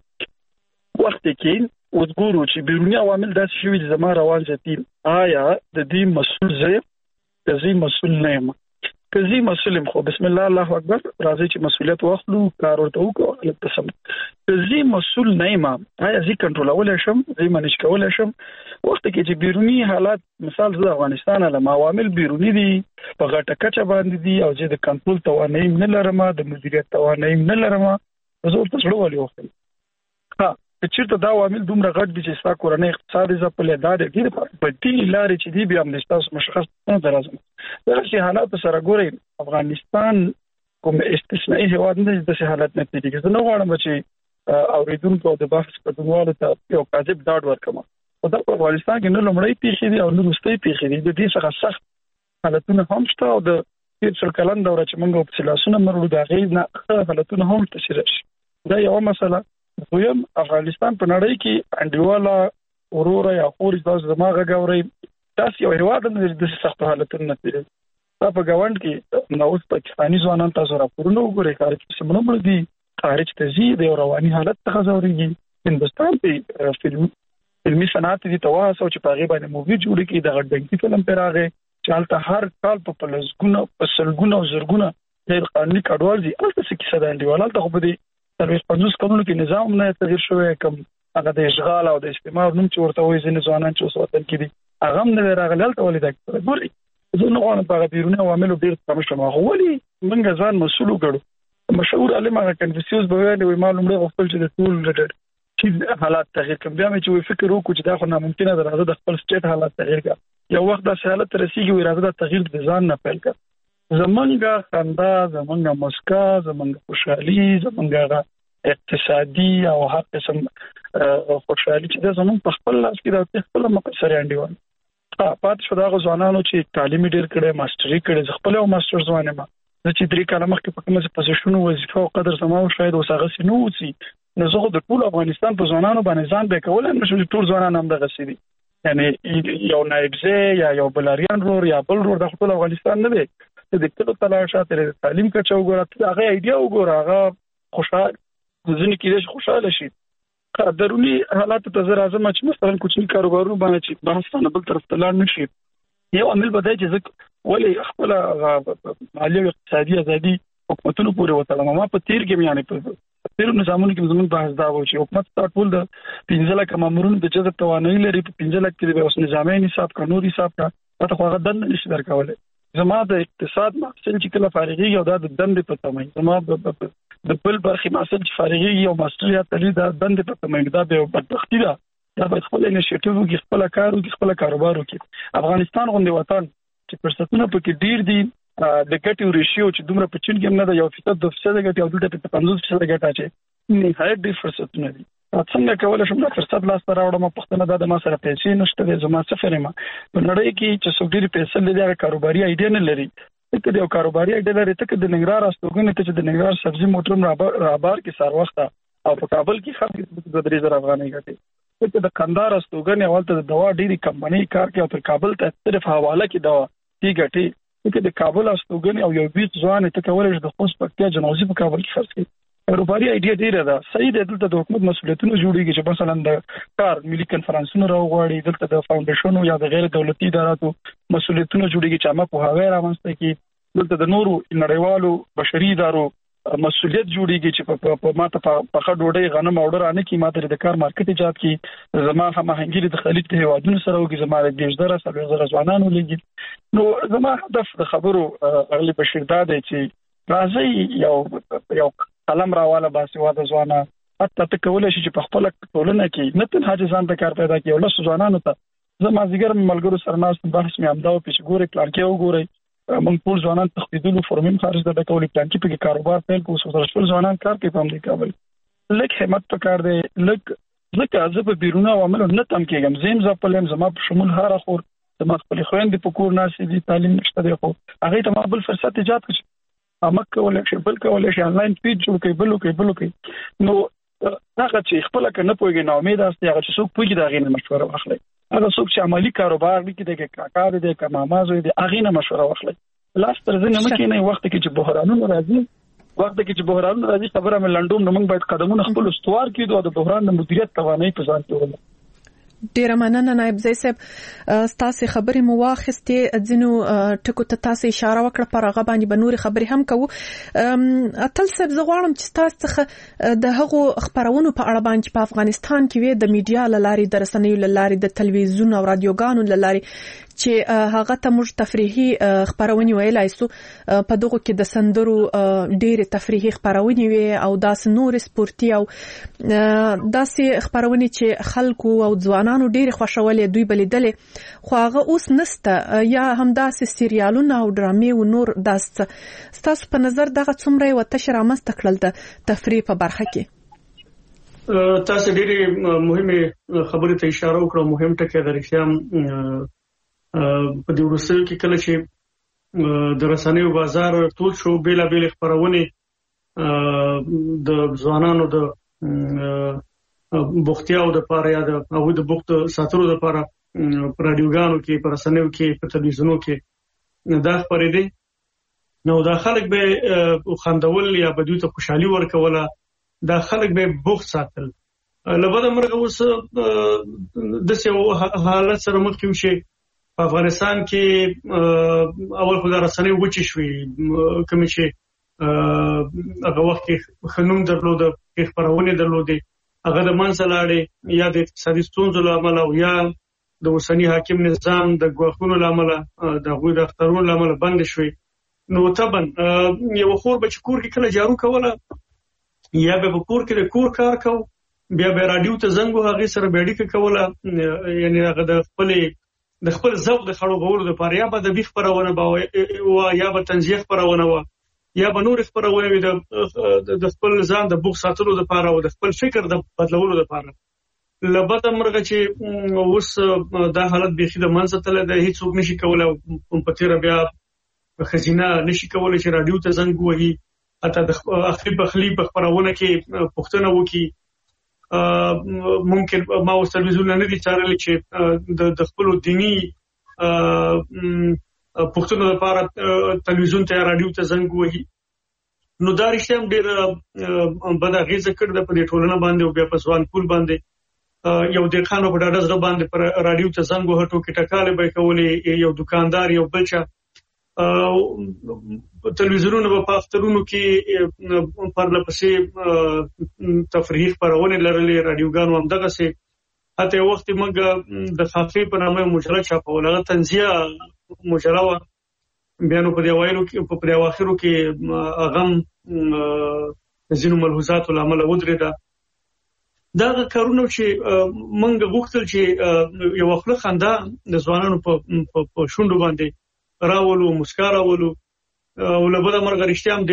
وخت کې وګورو چې بیرونی عوامل داسې شوي چې زما روان ذاتي آیا د دې مسؤل زه د مسؤل نه یم. کزي مسؤل خو بسم الله الله اکبر راځي چې مسؤلیت واخلو، کار ورته وکړو. التسم کزي مسؤل نه یم آیا زه کنټرولول شم، زه منیج کول شم. وخت کې چې بیرونی حالات مثال د افغانستان له عوامل بیرونی دي په غټه کچه باندې دي او چې د کنټرول توانایي نه لرم، د مدیریت توانایي نه لرم، زه ورته چړولې وخم. ها چیرته دا عوامل دومره غټ دي چې ستا کورنۍ اقتصاد زپلې دا دي په دې لارې چې دی بیا هم تاسو مشخص نه درازم. دا شي حالات سره ګورئ افغانستان کوم استثنائي هواد نه د حالت نه تیریږي. زه نه غواړم چې اوریدونکو د بحث په دنیاله ته یو کاذب ډاډ ورکړم. او دا په افغانستان کې نه لومړی پیښې دي او نه وروستۍ پیښې دي. د دې څخه سخت حالتونه هم شته او د تیر څل کلن دوره چې موږ په سلاسونه مرلو دا غي نه حالتونه هم تشریح شي. دا یو مسله. دویم افغانستان په نړۍ کې انډیواله ورور یا خوري تاسو دماغه غوړی تاسو یو هیواد نه د سخت حالتونو نه پیری. دا په گاوند کې نو پاکستاني ځوانان تاسو راپورونه وګورئ کار چې سمونه دي خارج ته زی د رواني حالت څخه ځوريږي. هندستان په فلمي صنعت دي تواس او چې پاغي باندې مووی جوړ کی د غړډنګي فلم پیراغه چالت هر کال په پلسګونه په سلګونه او زرګونه غیر قانوني کډوال دي. البته چې کیسه د انډیوالانو ته په دې ترویج 50 کلونو کې نظام نه تغیر شوی، کوم هغه د اشغال او د استعمار نوم چې ورته وایي ځینې ځوانان چې اوس وطن کې دي هغه هم نه راغلل ته ولې دا ګوري. زه نه غواړم په بیرونی عواملو ډیر تماشا ما غوړي موږ ځان مسؤل وګړو. مشهور عالم هغه کنفوسیوس به ویل معلومه غوښتل چې د ټول چې حالات تغیر کوم بیا مې چې فکر وکړو چې دا خو ناممکنه ده، راځه د خپل سټیټ حالات تغیر کا. یو وخت د حالت رسیدي وي راځه د تغیر د ځان نه پیل کا. زمونږه خندا، زمونږه مسکا، زمونږه خوشحالي، زمونږه اقتصادي او هر قسم خوشحالي چې د زمون په خپل لاس کې د خپل مقصد انډیوال. پات شو دا ځوانانو چې تعلیم ډیر کړي، ماستري کړي، خپل او ماستر ځوانه ما چې 3 کاله مخکې په کومه پوزیشن وظیفه او قدر سماو شاید وسغه سينو وسی نو زه د ټول افغانستان په ځوانانو باندې ځان به کول نه شو. ټول ځوانان هم دغه سي دي، یعنی یو نائب زه یا یو بلاریان رور یا بل رور د ټول افغانستان نه دی. د ټول تلاشه تر تعلیم کچا وګوره هغه ایډیا وګوره هغه خوشاله ځینې کې خوشاله شي. درونی حالات ته زر اعظم چې مثلا کوچني کاروبارونه باندې چې بحثونه بل طرف ته لاړ نشي. یو عامل بدای چې ولې خپل مالي او اقتصادي ازادي حکومتونو پورې وتړم. ما په تیر کې یعنی په تیر نظامونو کې زموږ بحث دا و چې حکومت ټول د 15 لک مامورونو د جذب توانایي لري. په 15 لک کې د اوس نظامي حساب قانوني حساب کا ته خو غدن نشي درکولای. زما د اقتصاد محصل چې کله فارغي او د دندې په تمه زما د بل برخي محصل چې فارغي او ماستر یا تللی د دندې په تمه دا به بدبختی ده. دا به خپل انیشیټیو کې خپل کار او خپل کاروبار وکړي. افغانستان غونډه وطن چې فرصتونه پکې ډیر دي، د ګټو ریشیو چې دومره په چین کې نه ده، 1% د ګټي او 2.50% ګټه چې نهایت ډیر فرصتونه دي. څنګه کولای شم دا فرصت لاس ته راوړم؟ پښتنه د ما سره پیسې نشته، زما صفر ما په نړۍ کې چې څوک ډیر پیسې لري هغه کاروباري ایډیا نه لري. ته د یو کاروباري ډلې ته د ننګرهار استوګنې ته د ننګرهار سبزي موټر رابار کې سار وخت او په کابل کې خلک د 3000 افغانۍ ګټي ته د کندهار استوګنې اولته د دوا ډېری کمپنۍ کار کوي او تر کابل ته صرف حواله کې دوا دی ګټي چې د کابل استوګنې او یو بیت ځوان ته کولای شي د خوست پکتیا جنوزي په کابل کې خرڅ کړي. کاروباري ایډیا ډیره ده. صحیح ده، دلته د حکومت مسؤلیتونه جوړیږي چې مثلا د کار ملي کنفرانسونو راوغواړي، دلته د فاونډیشنونو یا د غیر دولتي اداراتو مسؤلیتونه جوړیږي چې عامه په هغه رامنځته کې دلته د نورو نړیوالو بشري ادارو مسؤلیت جوړیږي چې په ماته په خړ ډوډۍ غنم اورډر انه کې ماته د کار مارکیټ ایجاد کی زما هم هنګری د خلیج ته هوادونو سره وګي زما د 10,000 سره ځوانانو لګي. نو زما هدف د خبرو اغلی بشیر دا دی چې راځي یو قلم راواله باسواده ځوانه حتی ته کولای شي چې په خپل ټولنه کې نه تنها ځان ته کار پیدا کړي، ولس ځوانانو ته زما زیګر ملګرو سره ناس بحث مې امداو پېښ ګوري پلان کې وګوري موږ ټول ځوانان تخدیدلو فورمین خارج د ډکولې پلان کې په کاروبار پیل کوو، څو ځوانان کار کوي په امریکا کابل. لکه همت پکار دی، لکه ځکه په بیرونه عمل نه تم کېږم زم زپلم زما په شمول هر خور زما خپل خويندې په کور ناسې دي، تعلیم نشته دی، خو هغه ته ما بل فرصت ایجاد کړ امک کولای شي بل کولای شي انلاین پیج جوړ کړي بل کوي. نو هغه چې خپل کنه پويږي نو امید است هغه چې څوک پويږي دا غینه مشوره واخلي، هغه څوک چې عملی کاروبار لري د کاکا د کمامازو د اغینه مشوره واخلي. لاس تر ځنه مکه نه وخت کې چې بحرانونه راځي خبره مې لندوم نو موږ باید قدمونه خپل استوار کړو او د بحران د مدیریت توانایي په ځان کې ولرو. ډیره مننه نائب زئی صاحب، تاسو خبرې مو واخستې، ځینو ټکو ته تاسو اشاره وکړه، پر هغه باندې به نور خبرې هم کوو. اتل صاحب زه غواړم چې تاسو څخه د هغو خبرونو په اړه باندې په افغانستان کې وي د میډیا لاري، د رسنیو لاري، د تلویزیون او رادیوګانو لاري چې هغه ته موږ تفریحي خبرونه ویلای سو، په دغه کې د سندرو ډېر تفریحي خبرونه وي او داس نور سپورتي او داسې خبرونه چې خلکو او ځوانانو ډېر خوشاله دوی بلیدلې، خو هغه اوس نسته، یا هم داسې سریالونه او ډرامې او نور داسته. تاسو په نظر دغه څومره یو تشرامس تکړل د تفریح په برخه کې؟ تاسو ډېری مهمه خبره ته اشاره وکړه، مهم ټکی درښیم په دې ورسره کې کله چې د رسنیو بازار ټول شو بیل خبرونه د ځوانانو د بوختیاو د پاره یا د بوخت ساتلو د پاره پر رادیوګانو کې، پر رسنیو کې، په تلویزیونو کې دا خبرې دي. نو دا خلک به خندول یا به دوی ته خوشحالي ورکوله، دا خلک به بوخت ساتل. لبدا مرغه اوس د څه حالت سره مخ کې شي په افغانستان کې اول خو دا رسنۍ وچې شوې، کوم چې هغه وخت کې خنوم درلود، خبرونه درلودې، هغه د منځ لاړې یا د اقتصادي ستونزو له امله او یا د اوسني حاکم نظام د ګواښونو له امله د هغوی د اخترونو له امله بند شوې. نو طبعا یو خور به چې کور کې کله جارو کوله یا به په کور کې د کور کار کو، بیا به رادیو ته زنګ وهغه هغې سره به اړیکه کوله، یعنی هغه د خپل ذوق د خړوبولو لپاره یا به د بیخ خبرونه به یا به تنزیه خبرونه و یا به نور خبرونه وي د خپل ځان د بوخ ساتلو لپاره او د خپل فکر د بدلولو لپاره. لبته مرغه چې اوس دا حالت بیخي د منځ ته له هیڅوک نشي کولای، په تیر بیا خزینه نشي کولای چې رادیو ته زنګ وهي، حتی د اخلي خبرونه کې پوښتنه وکړي. ممکن ما اوس تلویزیون نه دي چارلې چې د خپل دینی پښتون لپاره تلویزیون ته رادیو ته زنګ وهي. نو دا رښتیا هم ډېر بد اغېزه کړې ده په دې ټولنه باندې او بیا په ځوان پول باندې. یو دهقان په ډاډه زړه باندې پر رادیو ته زنګ وهه، ټوکې ټکالې به کولې، یو دکاندار یو بل چا تلویزیونونه په اخترونو کې پرلپسې تفریحي خبرونه لرلې، رادیوګانو هم دغسې. حتی یو وخت موږ د خافي په نامه مجله چاپوله، هغه تنزیه مجله وه، بیا نو په دې اوایلو کې په دې اواخرو کې هغه هم ځینو ملحوظاتو له امله ودرېده. دغه کارونه چې موږ غوښتل چې یوه خوله خندا د ځوانانو په شونډو باندې راولو، مسکا راولو، او له بده مرغه رښتیا هم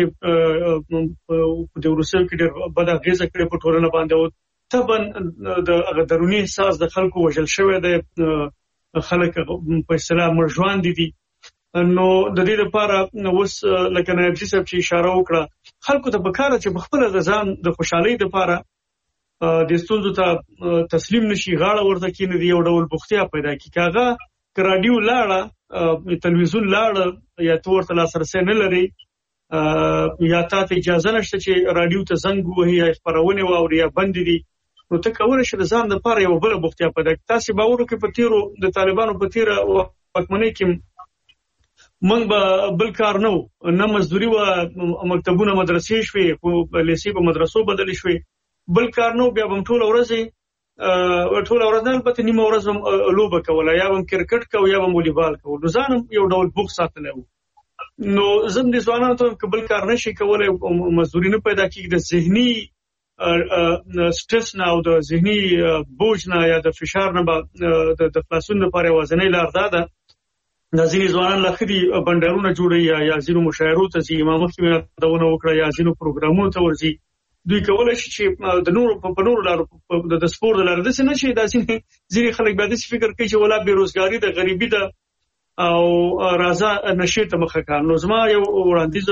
د وروستیو کې ډېر بده اغېزه کړې په ټولنه باندې. او طبعا د هغه دروني احساس د خلکو وژل شوی دی، خلک په اصطلاح مړ ژوندي دي. نو د دې لپاره اوس لکه نایب صاحب چې اشاره وکړه خلکو ته پکاره چې بخپل د ځان د خوشحالۍ لپاره د ستونزو ته تسلیم نشي غاړه ورته کینې دی یو ډول بوختیا پیدا کی کاغه رادیو لاړه تلویزیون لاړه یا تور ته لاسرسي نه لري یا تاسو اجازه نشته چې رادیو ته زنګ وهي یا خبرونه واوري یا بند دي نو ته کولای شې د ځان لپاره یو بل بوختیا پیدا کړې تاسو باور وکړئ په تیرو د طالبانو په تیر حکومت کې من به بل کار نه مزدوري و مکتبونه مدرسې شوي خو لیسې په مدرسو بدل شوي بل کار نو بیا هم ټول ورځ نه البته نیمه ورځ لوبه کوله یا هم کرکټ کو یا هم والیبال کو نو ځان یو ډول بوخ ساتلی و نو زم د ځوانانو ته بل کار نشي کولای مزدوري نه پیدا کیږي د ذهني سټرس نه او د ذهني بوج نه یا د فشار نه د خلاصون لپاره وازنې لار ده د ځینې ځوانان لخدي بندرونه جوړي یا ځینو مشاعرو ته ځي امامت کې دونه وکړه یا ځینو پروګرامونو ته ورځي دوی کولای شي چې د نور په نور لارو د سپورت لارو د څه نه شي د ځینې خلک به د فکر کوي چې ولا بیروزګاری د غریبي ده او راځه نشي ته مخه کار نو زما یو وړاندیز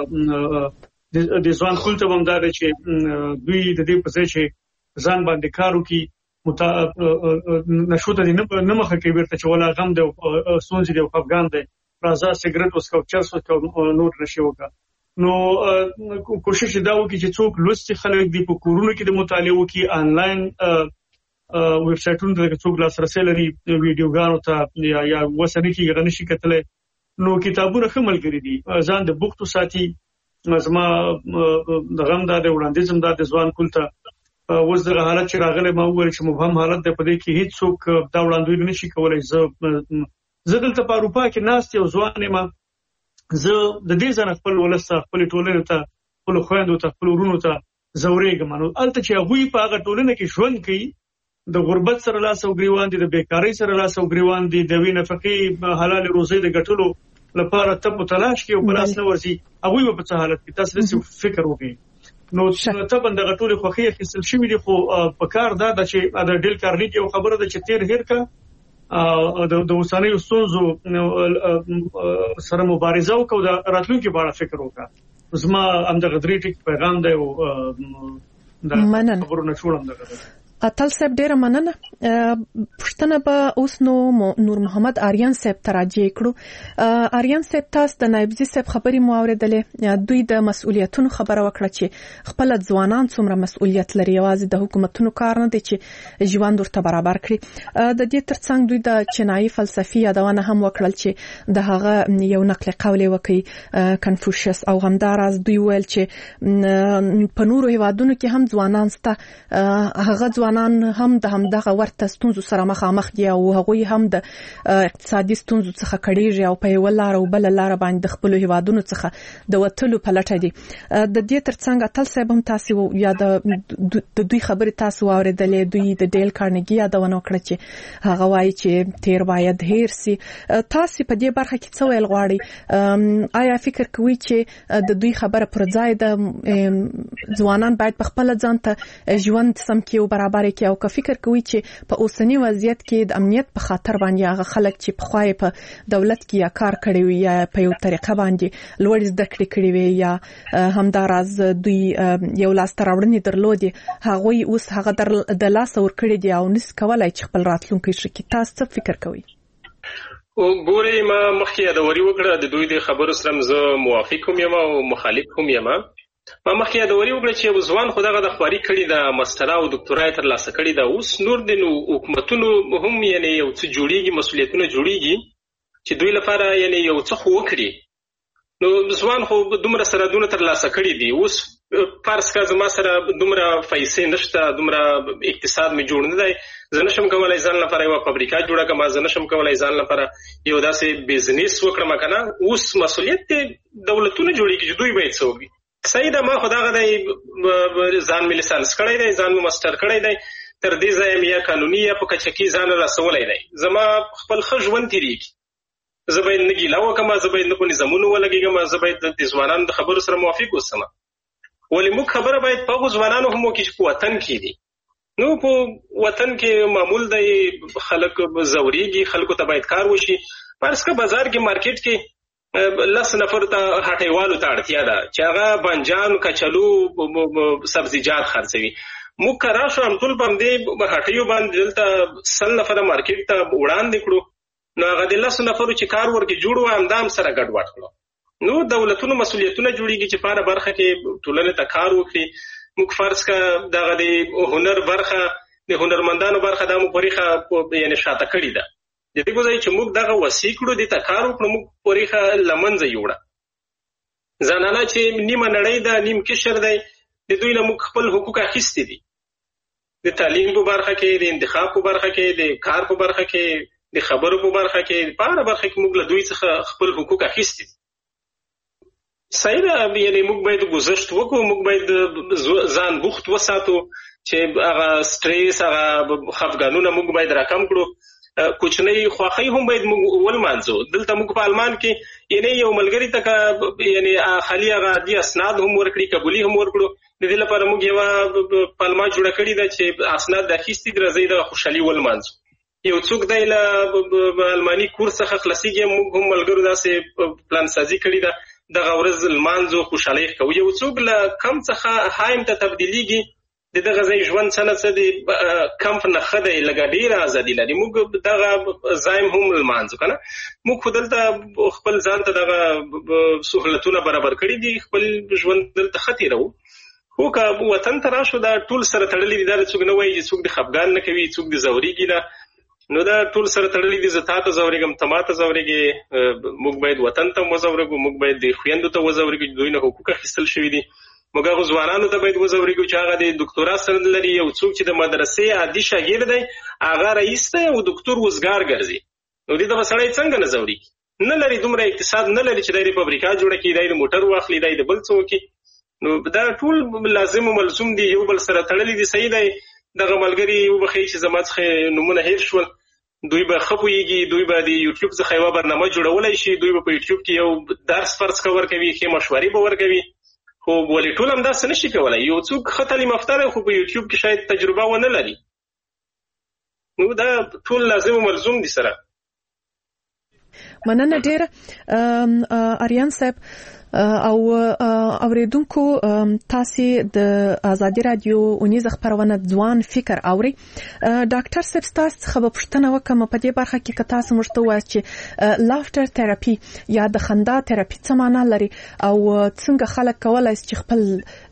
د ځوان خلک هم دا چې دوی د دې په ځای چې ځان باندې کار وکړي نشو ته نه مخه کوي ورته چې ولا غم دی سونځي دی افغان دی راځه سیګریټ وسکو چرس وسکو نور نشي وکړه نو کوشش دا وکړي چې څوک لوستي خلک دی په کورونو کې د مطالعه وکړي آنلاین ویب سایټونو ته څوک لاسرسي لري ویډیوګانو ته یا وسنه کې غنشي کتلې نو کتابونه خملګری دي ځان د بوختو ساتي زما د غم دا د وړاندیزم دا د ځوان کولته اوس دغه حالت چې راغلی ما وویل چې مبهم حالت دی په دې کې هیڅ څوک دا وړاندوینه نشي کولای زه دلته په اروپا کې ناست یو ځوان یم زه د دې ځان خپل ولسته خپل ټولنې ته خپل خويندو ته خپل ورونو ته زورېږم نو البته چې هغوی په هغه ټولنه کې ژوند کوي د غربت سره لاس او ګریوان دي د بیکاری سره لاس او ګریوان دي د وینې فقې حلال روزي د ګټلو لپاره ته په تلاش کې او په لاس نه ورسي هغوی په څه حالت کې تاسو فکر وکړئ نو ته بند غټولې خوخي خپل شي دي خو په کار دا چې د ډیل کارنیک یو خبره ده چې تیر هیر کا د اوساني ستونزو سره مبارزه وکړو د راتلونکي په اړه فکر وکړه زما هم د غدري ټیک پیغام دی او د خبرونه شوړم دغه اتل صاحب ډیره مننه پښتنه به اوس نو نور محمد آریان صاحب تراجع کړو آریان صاحب تاسو د نایبزي صاحب خبري مو اوریدلې دوی د مسؤلیتونو خبره وکړه چې خپل ځوانان څومره مسؤلیت لري یوازې د حکومتونو کار نه دی چې ژوند ورته برابر کړي د دې ترڅنګ دوی د چینایي فلسفي یادونه هم وکړل چې د هغه یو نقل قول وکړي کنفوشیس او همدارس دوی ویل چې په نورو هیوادونو کې هم ځوانان ستا هغه ځوانان هم د همدغه ورته ستونزو سره مخامخ دي او هغوی هم د اقتصادي ستونزو څخه کړيږي او په یو لار او بل لار باندې خپل هیوادونو څخه د وټلو په لټه دي د دې ترڅنګ اتل صاحب هم تاسو یا د دوی خبرې تاسو اوریدلې دوی د ډیل کارنګي یادونه وکړه چې هغه وایي چې تیر باید هیر سي تاسو په دې برخه کې څه ویل غواړي آیا فکر کوئ چې د دوی خبره پر ځای د ځوانان باید په خپل ځان ته ژوند سم کې او برابر کې او که فکر کوي چې په اوسنی وضعیت کې د امنیت په خاطر باندې هغه خلک چې په خوای په دولت کې یا کار کړی وي یا په یو طریقه باندې لوړ زده کړې کړې وي یا همداراز دوی یو لاس تراوړنې درلودي هغه اوس هغه د لاس ور کړی دی او نس کولای چې خپل راتلونکي شي تاسو څه فکر کوئ ګورې ما مخکې د وری وکړه د دوی د خبرو سره زه موافق هم یم او مخالف هم یم ما مخکې د وری وکړه چې ځوان خدغه د خواري کړي د ماستر او ډاکټرای تر لاسه کړي دا اوس نور د حکومتونو هم یعنی یو څه جوړیږي مسؤلیتونه جوړیږي چې دوی لپاره یعنی یو څه خو وکړي نو ځوان خو دومره سرحدونه تر لاسه کړي دي اوس فرض کا زما سره دومره پیسې نشته دومره اقتصاد می جوړ نه دی زه نشم کولای ځان لپاره یو فابریکه جوړه کړم زه نشم کولای ځان لپاره یو داسې بزنس وکړم کنه اوس مسؤلیت دولتونه جوړیږي چې دوی باید څوک صحیح ده ما خداغه دی ځان مې لیسانس کړی دی ځان مې ماستر کړی دی تر دې ځای مې قانوني یا په کچکی ځان رسولای دی زما خپل ژوند تیریږي زه باید نه ګیله وکړم زه باید نه په نظامونو ولګېږم زه باید د ځوانانو د خبرو سره موافق اوسم ولې موږ خبره باید په ځوانانو هم وکړو چې په وطن کې دي نو په وطن کې معمول دی خلک زوريږي خلکو ته باید کار وشي پرسکه بازار کې مارکیټ کې 10 نفر ته هټیوالو ته اړتیا ده چې هغه بنجان کچلو سبزیجات خرڅوي. موږ کرا شو هم ټول باندې هټیو باندې دلته 100 نفر مارکیټ ته وړاندې کړو. نو هغه د 10 نفرو چې کار ورکې جوړ و اندام سره ګډوډ کړو. نو دولتونو مسؤلیتونه جوړیږي چې په اړه برخه کې ټولنې ته کار وکړي. موږ فرض کا دغه د هنر برخه د هنرمندانو برخه د مو پریخه یعنی شاته کړی ده. د دې ګوزای چې موږ دغه وسیع کړو د تکار وکړو موږ پریخه لمنځه یوړه. ځانانه چې نیمه نړۍ ده نیم کشر دی د دوی نه موږ خپل حقوق اخیستي دي. د تعلیم په برخه کې د انتخاب په برخه کې د کار په برخه کې د خبرو په برخه کې په هر برخه کې موږ له دوی څخه خپل حقوق اخیستي دي. صحیح ده یعنی موږ باید گذشت وکړو موږ باید ځان بوخت وساتو چې هغه سټریس هغه خفګانونه موږ باید راکم کړو. کوچنی خواخی هم باید موږ ولمانځو. دلته موږ په آلمان کې یعنی یو ملګری ته یعنی خالي هغه عادي اسناد هم ورکړي قبولي هم ورکړو. د دې لپاره موږ یو پلمه جوړه کړې ده چې اسناد د اخیستي درځي د خوشحالي ولمانځو. یو څوک د الماني کورس څخه خلاصيږي موږ هم ملګرو داسې پلان سازي کړی ده دغه ورځ لمانځو خوشحالي کوو. یو څوک له کم څخه هایم ته تبدیلیږي دغه ځای ژوند څنګه دی کم نه خدای لګا ډیر ازادي لري. موږ دغه زایم هم لمانځو کنه موږ خپلته خپل ځان ته دغه سہولتونه برابر کړی دي خپل ژوند دلته خطرو. خو که وطن ته راشو دا ټول سره تړلې دي. دا څوک نه وایي چې څوک د خفګان نه کوي څوک د زوريږي نه. نو دا ټول سره تړلې دي. زه تاسو زوريږم تماته زوريږي. موږ باید وطن ته وزورګو موږ باید د خويندو ته وزورګو دوی نه حقوق اخیستل شوی دي. موږ هغه ځوانانو ته باید وزورګو چې هغه د ډاکټرا سند لري. یو څوک چې د مدرسې عادي شاګرد دی هغه رئیس دی او ډاکټر وزګار ګرځي. نو دې د وسړی څنګه نه زوري نه لري دومره اقتصاد نه لري چې د فابریکا جوړه کړي د موټر واخلي د بل څوک. نو دا ټول لازم او ملزوم دي یو بل سره تړلې دي. صحیح دی دغه ملګری یو بخې چې زماتخه نمونه هیر شول دوی به خپويږي دوی به د یوټیوب څخه یو برنامه جوړولای شي. دوی به په یوټیوب کې یو درس فرض کور کوي خې مشورې به ورکوي. خو ولې ټول هم داسې نشي کولای. یو څوک خطري مفتره خو په یوټیوب کې شاید تجربه ونه لري. نو دا ټول لازم او ملزوم دي سره. مننه ډیره اریان صاحب او اوریدونکو تاسو د ازادي رادیو اونیز خبرونه ځوان فکر اوري. ډاکټر صاحب تاسو خبر پښتنه وکم په دې برخه کې کتا سم ورته وایي چې لافټر تراپي یا د خندا تراپي څه معنی لري او څنګه خلک کولای شي خپل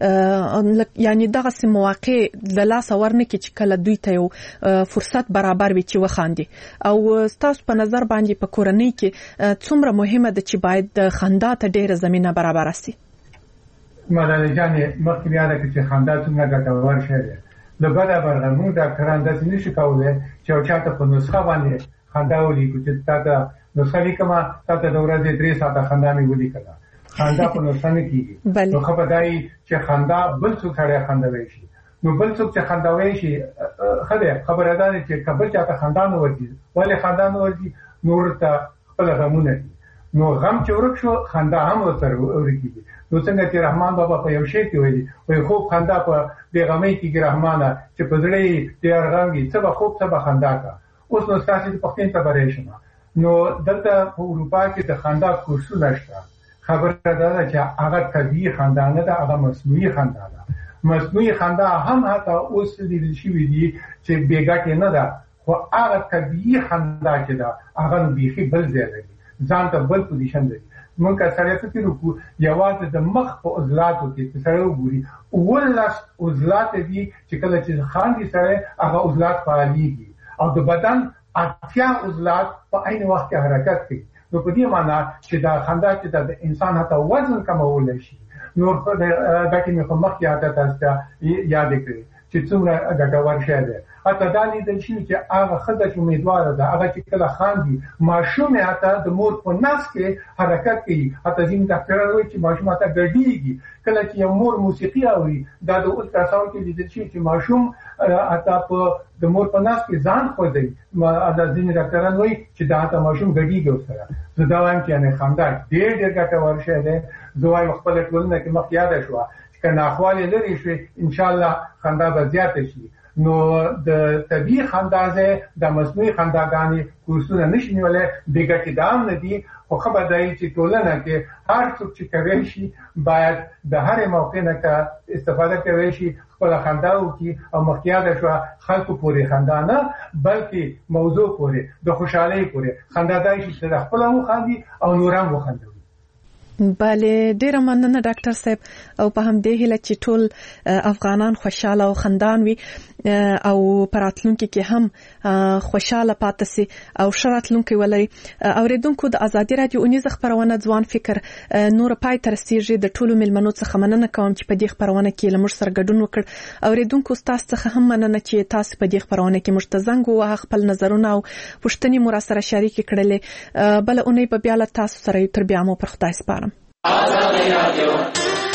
یعنی دغه سم مواقع د لاس ورنه کې چې کله دوی ته یو فرصت برابر وي چې وخاندي او تاسو په نظر باندې په کورنۍ کې څومره مهمه ده چې باید خندا ته ډیره زمينه برابر است. مدني جانې مخکې بیا د چې خندا څنګه ګټور شي له بده برغه موږ ډاکټران داسې نشي کولای چې او چاته په نسخه باندې خندا ولیکو چې تاسو نسخه لیکما تاسو د ورځې 3 ساعته خندا مې ولیکله. خندا په نسخه نه کیږي. نو خبرداري چې خندا بل څه سره خندوي شي. نو بل څه چې خندوي شي خبره ده چې کبر چاته خندا نه ورځي ولې خندا نه ورځي نور ته خپل غمونه دي. نو غم چې ورک شو خندا هم ورته ورکیږي. نو څنګه چې رحمان بابا په یو شی کې ویلي وي خوب خندا په بیغمۍ کې رحمانه چې په زړه یې ارغامږي څه به خوب څه به خندا کا. اوس نو تاسو په پښتون ته برې شمه. نو دلته په اروپا کې د خندا کورسونه شته. خبره ده چې هغه طبيعي خندا نه ده هغه مصنوعي خندا ده. مصنوعي خندا هم حتی اوس د شي دي چې بیګټ نه ده خو هغه طبيعي خندا چې ده هغه بيخي بل ځای لري ځان ته بل پوزیشن لري. مونږه سره فکر وکړو یوازې د مخ په عضلاتو کې سره وګوري ولس عضلات دي چې کله چې خاندي سره هغه عضلات فعاليږي او د بدن اتیا عضلات په عین وخت کې حرکت کوي. نو په دې معنی چې دا خندا چې د انسان حتی وزن کمول شي. نور په دغه کې مخ کې حتی تاسو یاد کړئ چې څومره ګټور شی دی. حتی دا لیدل شي چې هغه خدای چې امیدوار ده هغه چې کله خاندي ماشوم حتی د مور په نس کې حرکت کوي. حتی ځینې ډاکټران وایي چې ماشوم حتی ګډیږي کله چې یو مور موسیقي اوري. دا د الټراساوند کې لیدل شي چې ماشوم حتی په د مور په نس کې ځان خوځي. دا ځینې ډاکټران وایي چې دا حتی ماشوم ګډیږي سره. زه دا وایم چې نه خندا ډېر ګټور شی دی. زه وایم خپل ټولنه کې مخ یاد شو که ناخواله لري شي ان شاء الله خندا به زیات شي. نو د طبيعي خندازه د مصنوعي خنداګانې کورسونه نشي نیولای د ګټې دام نه دي خو خبر دی چې ټولنه کې هر څوک چې کوي شي باید د هر موقع نه استفاده کوي شي خپل خندا وکړي او مخکیاده شو خلکو پورې خندا نه بلکې موضوع پورې د خوشحالۍ پورې خندا دای شي چې خپل هم خاندي او نورم وخاندي. بله ډیره مننه ډاکټر صاحب او په هم دې هله چې ټول افغانان خوشاله او خندان وي او پراتلونکو کې هم خوشاله پاتې سي او شراتلونکو ولري. اوریدونکو د ازادي رادیو اونیز خبرونه ځوان فکر نور پای تر سیږي د ټولو ملمنو څخه مننه کوم چې په دې خبرونه کې لمر سره ګډون وکړ. اوریدونکو تاسو څخه هم مننه چې تاسو په دې خبرونه کې مشتزنګ او خپل نظرونه او پوښتنې مو سره شریک کړلې. بل اونۍ په بیا له تاسو سره تر بیا مو پر خدای سپارم.